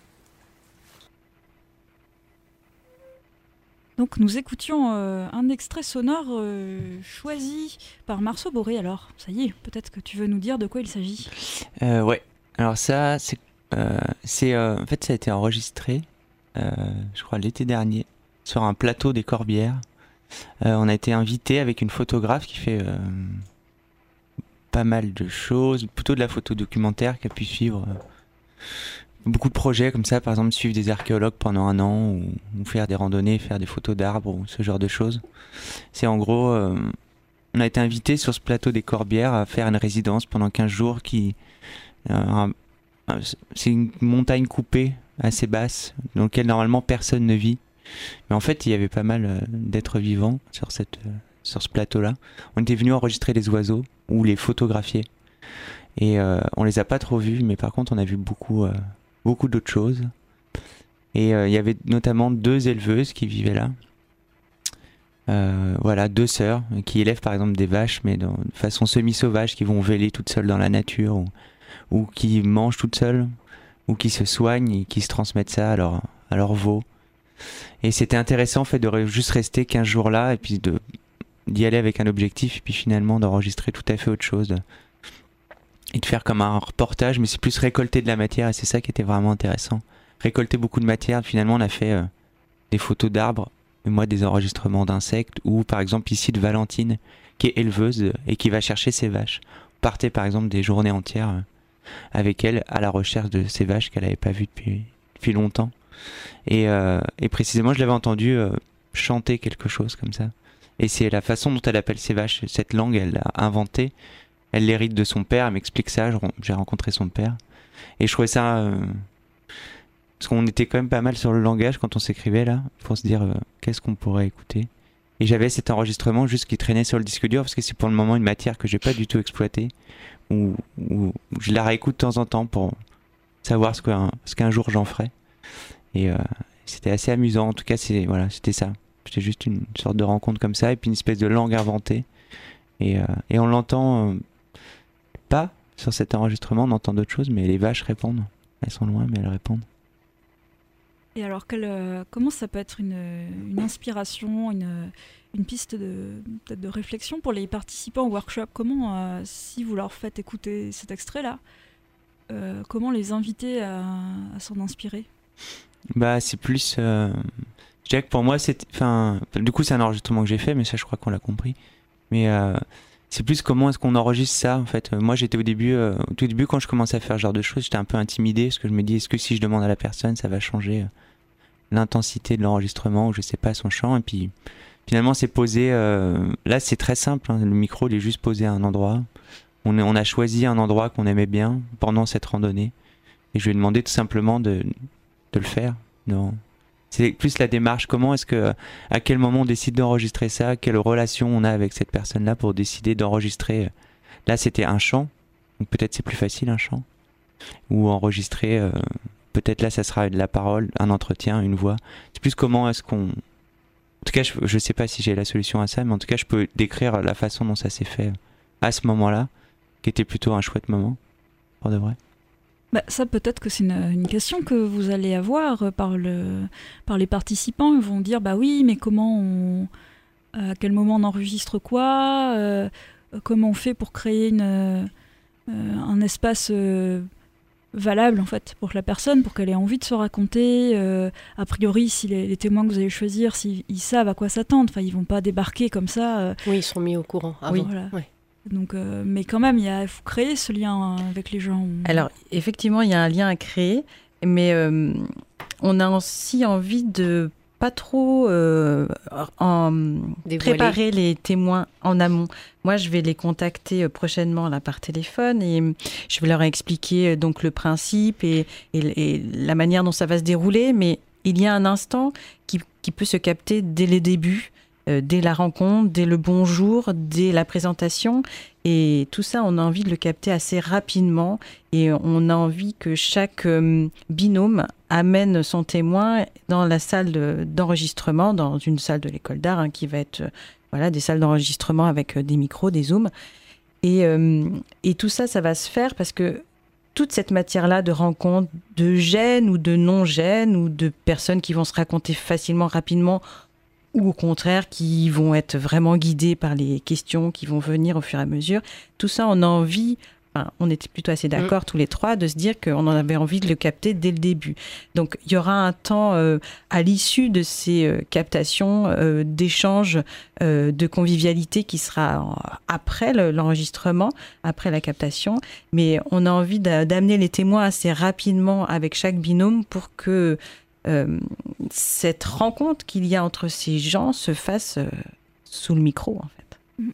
Donc nous écoutions euh, un extrait sonore euh, choisi par Marceau Boré. Alors, ça y est, peut-être que tu veux nous dire de quoi il s'agit. Euh, ouais. Alors ça, c'est, euh, c'est euh, en fait, ça a été enregistré, euh, je crois l'été dernier, sur un plateau des Corbières. Euh, on a été invité avec une photographe qui fait euh, pas mal de choses, plutôt de la photo documentaire, qui a pu suivre euh, beaucoup de projets comme ça, par exemple suivre des archéologues pendant un an, ou, ou faire des randonnées, faire des photos d'arbres, ou ce genre de choses. C'est en gros, euh, on a été invité sur ce plateau des Corbières à faire une résidence pendant quinze jours qui... Euh, un, un, c'est une montagne coupée, assez basse, dans laquelle normalement personne ne vit. Mais en fait, il y avait pas mal euh, d'êtres vivants sur, cette, euh, sur ce plateau-là. On était venus enregistrer les oiseaux ou les photographier. Et euh, on les a pas trop vus, mais par contre, on a vu beaucoup, euh, beaucoup d'autres choses. Et euh, il y avait notamment deux éleveuses qui vivaient là. Euh, voilà, deux sœurs qui élèvent par exemple des vaches, mais de façon semi-sauvage, qui vont véler toutes seules dans la nature, ou, ou qui mangent toutes seules, ou qui se soignent et qui se transmettent ça à leur, à leur veau. Et c'était intéressant en fait de juste rester quinze jours là et puis de, d'y aller avec un objectif et puis finalement d'enregistrer tout à fait autre chose et de faire comme un reportage, mais c'est plus récolter de la matière et c'est ça qui était vraiment intéressant. Récolter beaucoup de matière, finalement on a fait euh, des photos d'arbres, et moi des enregistrements d'insectes, ou par exemple ici de Valentine qui est éleveuse et qui va chercher ses vaches. On partait par exemple des journées entières euh, avec elle à la recherche de ces vaches qu'elle n'avait pas vues depuis, depuis longtemps. Et, euh, et précisément, je l'avais entendu euh, chanter quelque chose comme ça. Et c'est la façon dont elle appelle ses vaches, cette langue, elle l'a inventée. elle l'hérite de son père, elle m'explique ça, je, j'ai rencontré son père. Et je trouvais ça... Euh, parce qu'on était quand même pas mal sur le langage quand on s'écrivait là, pour se dire euh, qu'est-ce qu'on pourrait écouter. Et j'avais cet enregistrement juste qui traînait sur le disque dur, parce que c'est pour le moment une matière que j'ai pas du tout exploitée, où, où, où je la réécoute de temps en temps pour savoir ce qu'un, ce qu'un jour j'en ferai. Et euh, c'était assez amusant, en tout cas c'est, voilà, c'était ça. C'était juste une sorte de rencontre comme ça, et puis une espèce de langue inventée. Et, euh, et on l'entend euh, pas sur cet enregistrement, on entend d'autres choses, mais les vaches répondent. Elles sont loin, mais elles répondent. Et alors, quelle, euh, comment ça peut être une, une inspiration, une, une piste de, peut-être de réflexion pour les participants au workshop? Comment, euh, si vous leur faites écouter cet extrait-là, euh, comment les inviter à, à s'en inspirer? Bah, c'est plus... Euh, je dirais que pour moi, c'est... Enfin, du coup, c'est un enregistrement que j'ai fait, mais ça, je crois qu'on l'a compris. Mais euh, c'est plus comment est-ce qu'on enregistre ça, en fait. Moi, j'étais au début, euh, au tout début, quand je commençais à faire ce genre de choses, j'étais un peu intimidé, parce que je me dis, est-ce que si je demande à la personne, ça va changer euh, l'intensité de l'enregistrement, ou je sais pas, son chant. Et puis, finalement, c'est posé... Euh, là, c'est très simple, hein, le micro, il est juste posé à un endroit. On, est, on a choisi un endroit qu'on aimait bien pendant cette randonnée. Et je lui ai demandé tout simplement de, de le faire. Non. C'est plus la démarche, comment est-ce que, à quel moment on décide d'enregistrer ça, quelle relation on a avec cette personne-là pour décider d'enregistrer. Là, c'était un chant, donc peut-être c'est plus facile un chant, ou enregistrer, euh, peut-être là, ça sera de la parole, un entretien, une voix. C'est plus comment est-ce qu'on... En tout cas, je, je sais pas si j'ai la solution à ça, mais en tout cas, je peux décrire la façon dont ça s'est fait à ce moment-là, qui était plutôt un chouette moment, pour de vrai. Bah, ça, peut-être que c'est une, une question que vous allez avoir par, le, par les participants. Ils vont dire, bah oui, mais comment on... À quel moment on enregistre quoi euh, comment on fait pour créer une, euh, un espace euh, valable, en fait, pour la personne, pour qu'elle ait envie de se raconter. Euh, a priori, si les, les témoins que vous allez choisir, s'ils ils savent à quoi s'attendre, enfin, ils vont pas débarquer comme ça. Euh... Oui, ils sont mis au courant avant. Oui, voilà. Ouais. Donc, euh, mais quand même, il faut créer ce lien avec les gens. Alors, effectivement, il y a un lien à créer, mais euh, on a aussi envie de pas trop euh, en préparer les témoins en amont. Moi, je vais les contacter prochainement là, par téléphone et je vais leur expliquer donc, le principe et, et, et la manière dont ça va se dérouler, mais il y a un instant qui, qui peut se capter dès les débuts. Euh, dès la rencontre, dès le bonjour, dès la présentation. Et tout ça, on a envie de le capter assez rapidement et on a envie que chaque euh, binôme amène son témoin dans la salle de, d'enregistrement, dans une salle de l'école d'art hein, qui va être euh, voilà, des salles d'enregistrement avec euh, des micros, des zooms. Et, euh, et tout ça, ça va se faire parce que toute cette matière-là de rencontres, de gêne ou de non-gêne ou de personnes qui vont se raconter facilement, rapidement, ou au contraire qui vont être vraiment guidés par les questions qui vont venir au fur et à mesure. Tout ça, on a envie, enfin, on était plutôt assez d'accord mmh. tous les trois de se dire qu'on en avait envie de le capter dès le début. Donc, il y aura un temps euh, à l'issue de ces euh, captations, euh, d'échanges, euh, de convivialité qui sera après le, l'enregistrement, après la captation. Mais on a envie d'a- d'amener les témoins assez rapidement avec chaque binôme pour que Euh, cette rencontre qu'il y a entre ces gens se fasse euh, sous le micro, en fait. Je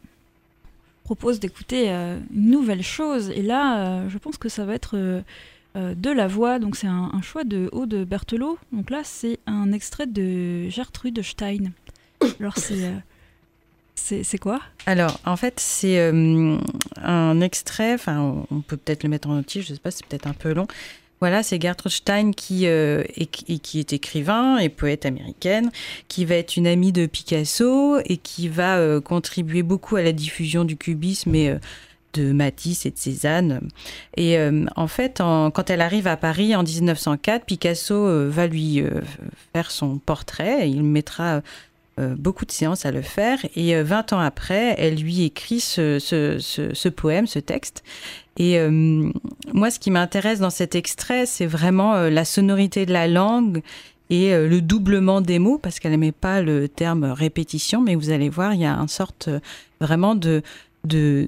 propose d'écouter euh, une nouvelle chose. Et là, euh, je pense que ça va être euh, euh, de la voix. Donc, c'est un, un choix de Aude Berthelot. Donc là, c'est un extrait de Gertrude Stein. Alors, c'est... Euh, C'est, c'est quoi ? Alors, en fait, c'est euh, un extrait, enfin, on peut peut-être le mettre en entier, je ne sais pas, c'est peut-être un peu long. Voilà, c'est Gertrude Stein qui, euh, est, qui est écrivain et poète américaine, qui va être une amie de Picasso et qui va euh, contribuer beaucoup à la diffusion du cubisme et euh, de Matisse et de Cézanne. Et euh, en fait, en, quand elle arrive à Paris en dix-neuf cent quatre, Picasso euh, va lui euh, faire son portrait. Il mettra euh, beaucoup de séances à le faire. Et euh, vingt ans après, elle lui écrit ce, ce, ce, ce poème, ce texte. Et euh, moi, ce qui m'intéresse dans cet extrait, c'est vraiment euh, la sonorité de la langue et euh, le doublement des mots, parce qu'elle n'aimait pas le terme répétition, mais vous allez voir, il y a une sorte euh, vraiment de... de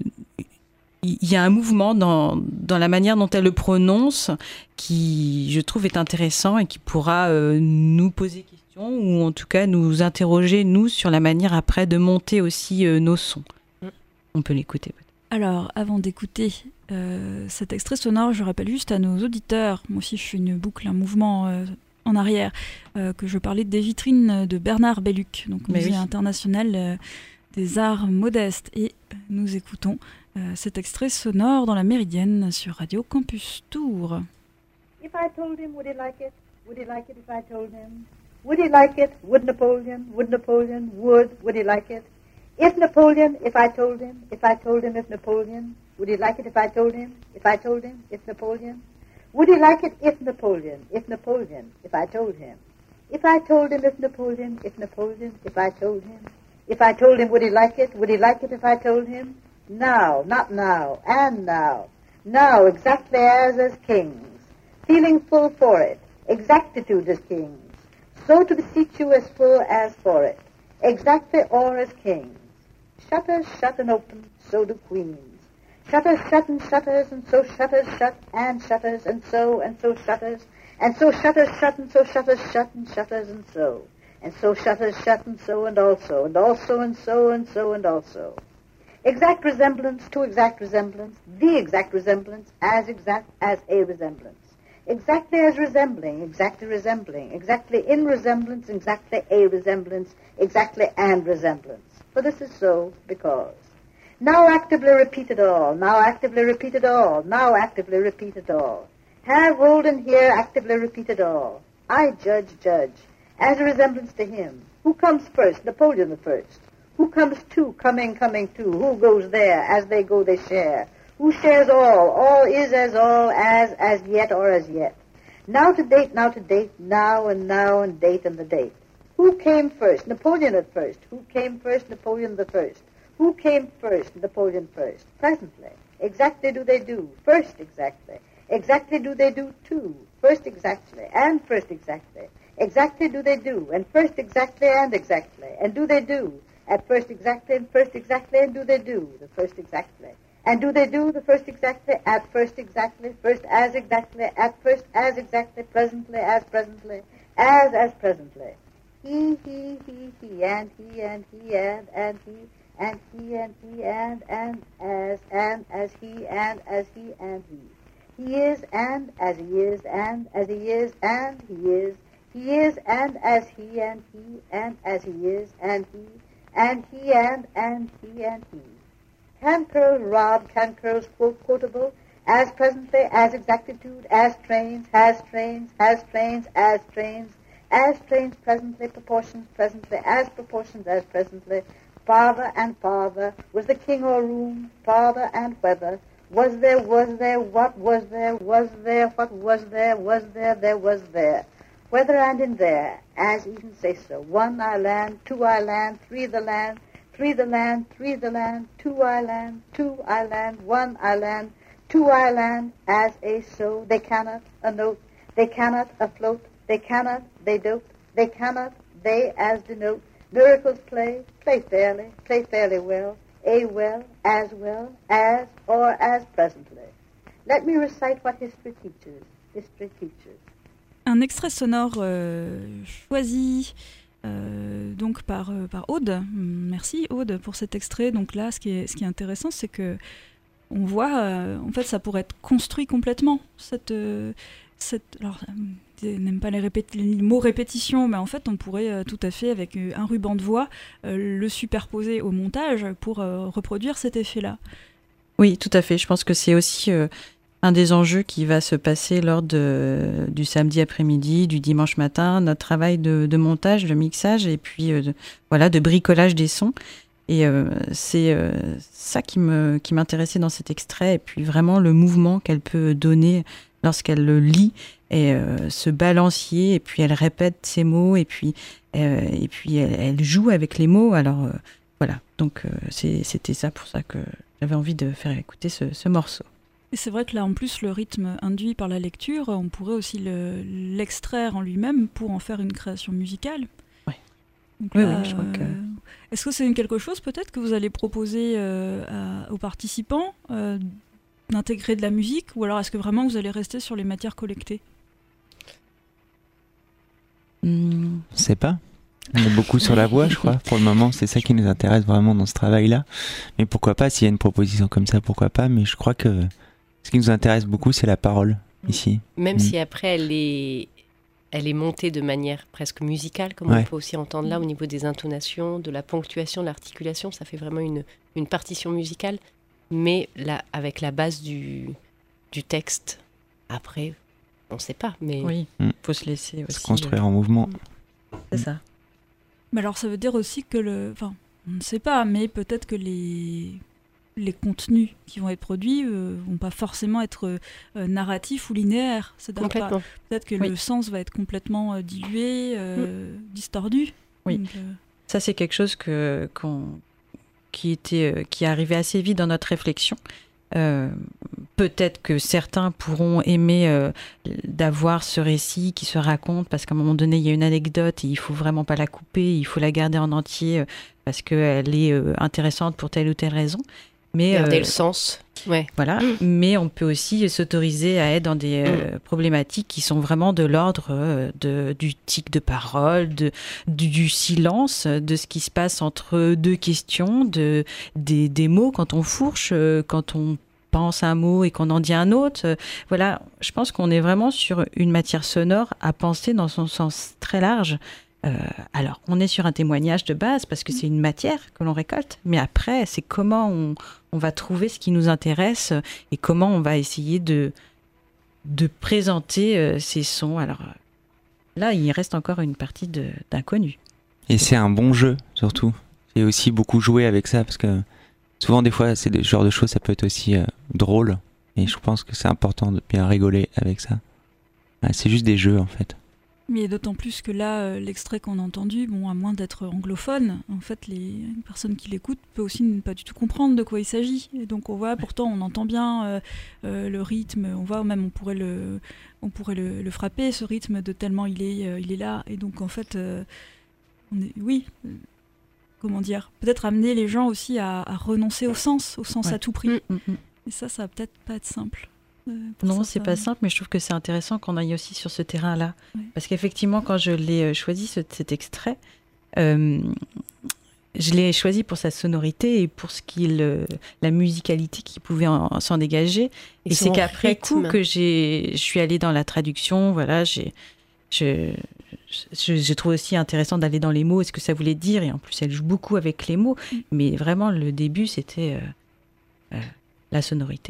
il y a un mouvement dans, dans la manière dont elle le prononce qui, je trouve, est intéressant et qui pourra euh, nous poser question ou en tout cas nous interroger, nous, sur la manière après de monter aussi euh, nos sons. On peut l'écouter peut-être. Alors, avant d'écouter euh, cet extrait sonore, je rappelle juste à nos auditeurs, moi aussi je fais une boucle, un mouvement euh, en arrière, euh, que je parlais des vitrines de Bernard Belluc, donc Mais musée oui. international euh, des arts modestes. Et nous écoutons euh, cet extrait sonore dans la Méridienne sur Radio Campus Tours. If I told him, would he like it? Would he like it if I told him? Would he like it? Would Napoleon? Would Napoleon? Would? Would he like it? If Napoleon, if I told him, if I told him if Napoleon, would he like it if I told him? If I told him, if Napoleon? Would he like it if Napoleon, if Napoleon, if I told him? If I told him if Napoleon, if Napoleon, if I told him? If I told him, would he like it? Would he like it if I told him? Now, not now, and now. Now, exactly as as kings, feeling full for it, exactitude as kings, so to beseech you as full as for it, exactly or as kings. Shutters shut and open, so do queens. Shutters shut and shutters, and so shutters shut and shutters, and so and so shutters, and so shutters shut and so shutters shut and shutters and so, and so shutters shut and so and also, and also and so and so and also. Exact resemblance to exact resemblance, the exact resemblance as exact as a resemblance. Exactly as resembling, exactly resembling, exactly in resemblance, exactly a resemblance, exactly and resemblance. For this is so because. Now actively repeat it all, now actively repeat it all, now actively repeat it all. Have rolled in here, actively repeat it all. I judge, judge, as a resemblance to him. Who comes first? Napoleon the first. Who comes two? Coming, coming two. Who goes there? As they go, they share. Who shares all? All is as all, as, as yet, or as yet. Now to date, now to date, now and now and date and the date. Who came first? Napoleon at first. Who came first? Napoleon the first. Who came first? Napoleon first. Presently. Exactly do they do. First exactly. Exactly do they do too. First exactly. And first exactly. Exactly do they do. And first exactly and exactly. And do they do. At first exactly and first exactly and do they do. The first exactly. And do they do the first exactly, at first exactly, first as exactly, at first as exactly, presently as presently, as as presently. He, he, he, he, and he, and he, and, and he, and he, and he, and, and, as, and, as he, and, as he, and he. He is, and, as he is, and, as he is, and he is. He is, and, as he, and he, and, as he is, and he, and he, and, and he, and he. Can curls rob, can curls quote quotable, as presently, as exactitude, as trains, has trains, has trains, as trains, as trains presently, proportions presently, as proportions as presently, father and father, was the king or room, father and whether, was there, was there, what was there, was there, what was there, was there, there was there, whether and in there, as even say so, one I land, two I land, three the land, Three the land, three the land, two I land, two I land, one I land, two I land, as a so, they cannot, a note, they cannot, afloat, they cannot, they dote, they cannot, they as denote, miracles play, play fairly, play fairly well, a well, as well, as, or as presently. Let me recite what history teaches, history teaches. Un extrait sonore euh, choisi Euh, donc par, euh, par Aude. Merci Aude pour cet extrait. Donc là, ce qui est, ce qui est intéressant, c'est que on voit, euh, en fait, ça pourrait être construit complètement. Cette, euh, cette, alors, je n'aime pas les, répét- les mots répétition, mais en fait, on pourrait euh, tout à fait, avec un ruban de voix, euh, le superposer au montage pour euh, reproduire cet effet-là. Oui, tout à fait. Je pense que c'est aussi euh, un des enjeux qui va se passer lors de, du samedi après-midi, du dimanche matin, notre travail de, de montage, de mixage et puis euh, de, voilà, de bricolage des sons. Et euh, c'est euh, ça qui, me, qui m'intéressait dans cet extrait, et puis vraiment le mouvement qu'elle peut donner lorsqu'elle le lit, et euh, ce balancier, et puis elle répète ses mots, et puis, euh, et puis elle, elle joue avec les mots. Alors euh, voilà, donc euh, c'est, c'était ça pour ça que j'avais envie de faire écouter ce, ce morceau. Et c'est vrai que là, en plus, le rythme induit par la lecture, on pourrait aussi le, l'extraire en lui-même pour en faire une création musicale. Ouais. Donc oui, là, oui, je crois que... euh, est-ce que c'est quelque chose peut-être que vous allez proposer euh, à, aux participants euh, d'intégrer de la musique, ou alors est-ce que vraiment vous allez rester sur les matières collectées ? Je sais pas. On est beaucoup sur la voix, je crois. Pour le moment, c'est ça qui nous intéresse vraiment dans ce travail-là. Mais pourquoi pas, s'il y a une proposition comme ça, pourquoi pas. Mais je crois que ce qui nous intéresse beaucoup, c'est la parole, ici. Même Mm. si après, elle est, elle est montée de manière presque musicale, comme Ouais. on peut aussi entendre là, au niveau des intonations, de la ponctuation, de l'articulation. Ça fait vraiment une, une partition musicale, mais là, avec la base du, du texte. Après, on ne sait pas, mais... Oui, Mm. faut se laisser aussi. Se construire en mouvement. C'est ça. Mais alors ça veut dire aussi que le... Enfin, on ne sait pas, mais peut-être que les... les contenus qui vont être produits euh, vont pas forcément être euh, narratifs ou linéaires. C'est-à-dire pas- Complètement. peut-être que Oui. le sens va être complètement euh, dilué, euh, distordu. Oui. Donc, euh, Ça, c'est quelque chose que, qu'on, qui, était, euh, qui est arrivé assez vite dans notre réflexion. Euh, peut-être que certains pourront aimer euh, d'avoir ce récit qui se raconte parce qu'à un moment donné, il y a une anecdote et il faut vraiment pas la couper, il faut la garder en entier euh, parce qu'elle est euh, intéressante pour telle ou telle raison. Mais, Garder euh, le sens. Ouais. Voilà, mais on peut aussi s'autoriser à être dans des euh, problématiques qui sont vraiment de l'ordre euh, de, du tic de parole, de, du, du silence, de ce qui se passe entre deux questions, de, des, des mots quand on fourche, euh, quand on pense un mot et qu'on en dit un autre. Euh, voilà, je pense qu'on est vraiment sur une matière sonore à penser dans son sens très large. Euh, alors, on est sur un témoignage de base parce que c'est une matière que l'on récolte, mais après, c'est comment on, on va trouver ce qui nous intéresse et comment on va essayer de, de présenter euh, ces sons. Alors là, il reste encore une partie de, d'inconnu. Et c'est un bon jeu, surtout. J'ai aussi beaucoup joué avec ça, parce que souvent, des fois, c'est des genres de choses, ça peut être aussi euh, drôle. Et je pense que c'est important de bien rigoler avec ça. Ouais, c'est juste des jeux, en fait. Mais d'autant plus que là, euh, l'extrait qu'on a entendu, bon, à moins d'être anglophone, en fait, les personnes qui l'écoutent peuvent aussi ne pas du tout comprendre de quoi il s'agit. Et donc, on voit, pourtant, on entend bien euh, euh, le rythme, on voit même, on pourrait le, on pourrait le, le frapper, ce rythme, de tellement il est, euh, il est là. Et donc, en fait, euh, on est, oui, euh, comment dire, peut-être amener les gens aussi à, à renoncer au sens, au sens Ouais. à tout prix. Mm. Mm-hmm. Et ça, ça va peut-être pas être simple. Euh, pour Non, ça, c'est ça- pas simple, mais je trouve que c'est intéressant qu'on aille aussi sur ce terrain-là. Ouais. Parce qu'effectivement, quand je l'ai euh, choisi, ce- cet extrait, euh, je l'ai choisi pour sa sonorité et pour ce qu'il, euh, la musicalité qui pouvait en- s'en dégager. Et, Et c'est son qu'après coup rythme. que j'ai, je suis allée dans la traduction. Voilà, j'ai, je, je, je trouve aussi intéressant d'aller dans les mots et ce que ça voulait dire. Et en plus, elle joue beaucoup avec les mots. Mm. Mais vraiment, le début, c'était euh, euh, la sonorité.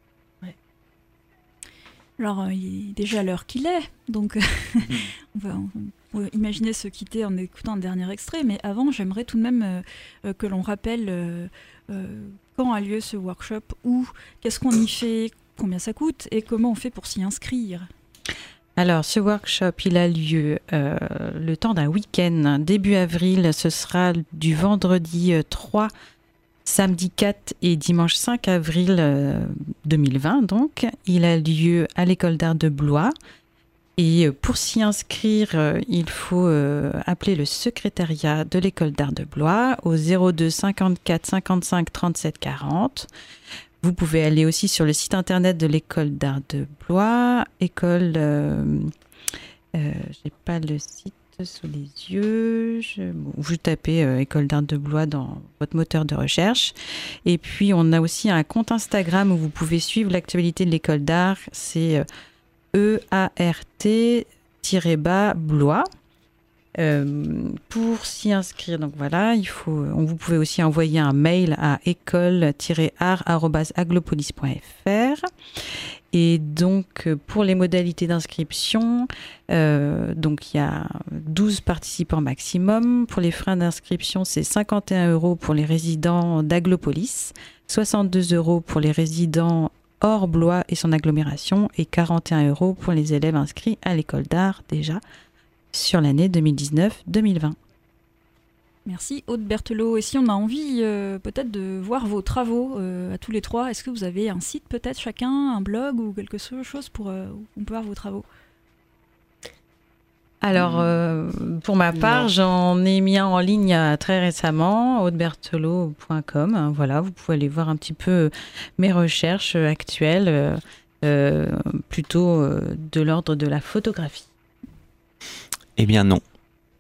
Alors, euh, il est déjà l'heure qu'il est, donc on, va, on peut imaginer se quitter en écoutant un dernier extrait, mais avant, j'aimerais tout de même euh, euh, que l'on rappelle euh, euh, quand a lieu ce workshop, où, qu'est-ce qu'on y fait, combien ça coûte, et comment on fait pour s'y inscrire. Alors, ce workshop, il a lieu euh, le temps d'un week-end. Début avril, ce sera du vendredi euh, trois, samedi quatre et dimanche cinq avril euh, deux mille vingt. Donc, il a lieu à l'école d'art de Blois. Et euh, pour s'y inscrire, euh, il faut euh, appeler le secrétariat de l'école d'art de Blois au zéro deux cinquante-quatre cinquante-cinq trente-sept quarante. Vous pouvez aller aussi sur le site internet de l'école d'art de Blois, école, euh, euh, j'ai pas le site sous les yeux, je, bon, vous tapez euh, école d'art de Blois dans votre moteur de recherche. Et puis on a aussi un compte Instagram où vous pouvez suivre l'actualité de l'école d'art, c'est euh, E A R T-bas Blois. Euh, pour s'y inscrire, donc voilà, il faut, on, vous pouvez aussi envoyer un mail à école tiret art arobase aglopolis point f r. Et donc, pour les modalités d'inscription, euh, donc il y a douze participants maximum. Pour les frais d'inscription, c'est cinquante et un euros pour les résidents d'Aglopolis, soixante-deux euros pour les résidents hors Blois et son agglomération, et quarante et un euros pour les élèves inscrits à l'école d'art déjà sur l'année deux mille dix-neuf deux mille vingt. Merci Aude Berthelot. Et si on a envie euh, peut-être de voir vos travaux euh, à tous les trois, est-ce que vous avez un site peut-être chacun, un blog ou quelque chose pour euh, où on peut voir vos travaux? Alors, euh, pour ma part, Non. j'en ai mis un en ligne euh, très récemment, aude berthelot point com. Voilà, vous pouvez aller voir un petit peu mes recherches actuelles, euh, euh, plutôt euh, de l'ordre de la photographie. Eh bien non.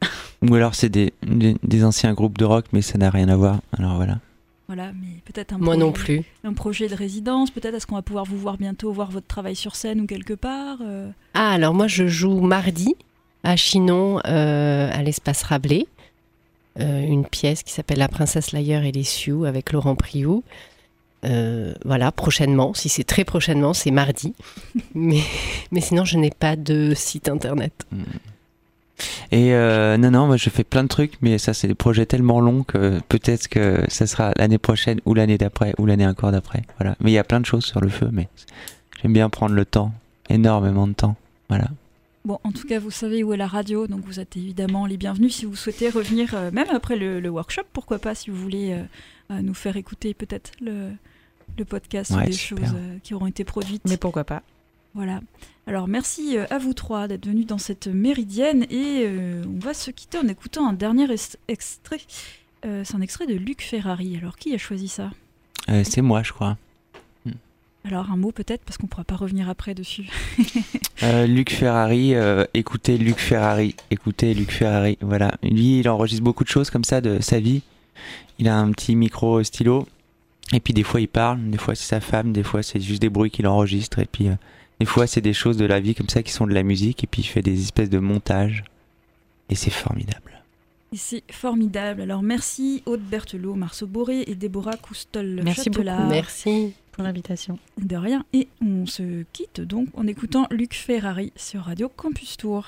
Ou alors c'est des, des, des anciens groupes de rock, mais ça n'a rien à voir. Alors voilà. Voilà, mais peut-être un Moi projet, non plus. un projet de résidence, peut-être est-ce qu'on va pouvoir vous voir bientôt, voir votre travail sur scène ou quelque part euh... Ah, alors moi je joue mardi à Chinon, euh, à l'espace Rabelais, euh, une pièce qui s'appelle La princesse Layer et les Sioux avec Laurent Priou. Euh, voilà, prochainement, si c'est très prochainement, c'est mardi. mais, mais sinon, je n'ai pas de site internet. Et euh, non, non, moi je fais plein de trucs, mais ça c'est des projets tellement longs que peut-être que ça sera l'année prochaine ou l'année d'après ou l'année encore d'après. Voilà. Mais il y a plein de choses sur le feu, mais j'aime bien prendre le temps, énormément de temps. Voilà. Bon, en tout cas, vous savez où est la radio, donc vous êtes évidemment les bienvenus si vous souhaitez revenir, euh, même après le, le workshop, pourquoi pas, si vous voulez euh, euh, nous faire écouter peut-être le, le podcast Ouais, ou des super. choses euh, qui auront été produites. Mais pourquoi pas. Voilà. Alors merci euh, à vous trois d'être venus dans cette méridienne et euh, on va se quitter en écoutant un dernier est- extrait. Euh, c'est un extrait de Luc Ferrari. Alors qui a choisi ça ? Euh, c'est moi, je crois. Alors un mot peut-être parce qu'on ne pourra pas revenir après dessus. Euh, Luc Ferrari, euh, écoutez Luc Ferrari, écoutez Luc Ferrari. Voilà. Lui, il enregistre beaucoup de choses comme ça de sa vie. Il a un petit micro stylo. Et puis des fois il parle, des fois c'est sa femme, des fois c'est juste des bruits qu'il enregistre. Et puis euh, des fois c'est des choses de la vie comme ça qui sont de la musique. Et puis il fait des espèces de montages. Et c'est formidable. Et c'est formidable. Alors merci Aude Berthelot, Marceau Boré et Déborah Coustol. Merci beaucoup. Merci. Pour l'invitation. De rien. Et on se quitte donc en écoutant Luc Ferrari sur Radio Campus Tour.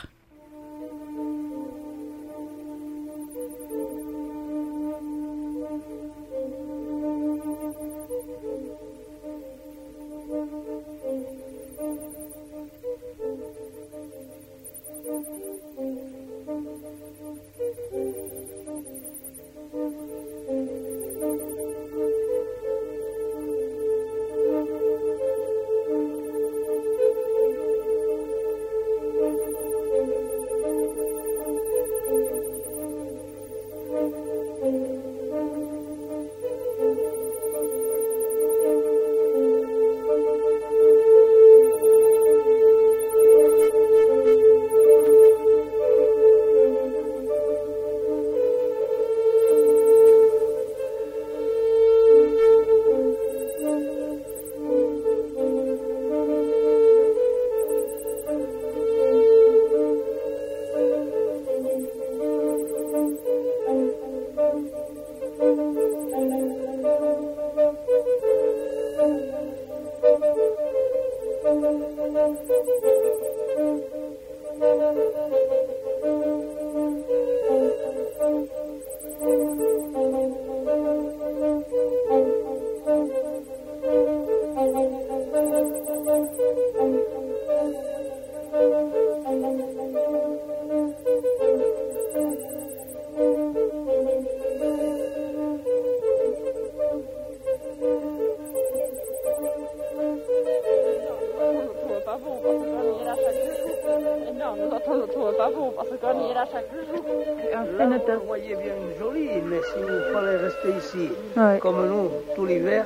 Vous voyez bien joli, mais si vous fallait rester ici, Ouais. comme nous, tout l'hiver.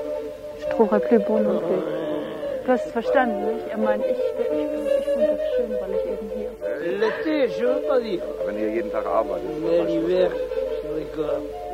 Ich trouverais plus beau non plus. Du hast es verstanden, nicht? Er meint, ich, ich, ich finde das schön, weil ich eben hier. L'été, je veux pas dire. Wenn ihr jeden Tag arbeitet. Mais l'hiver, je rigole.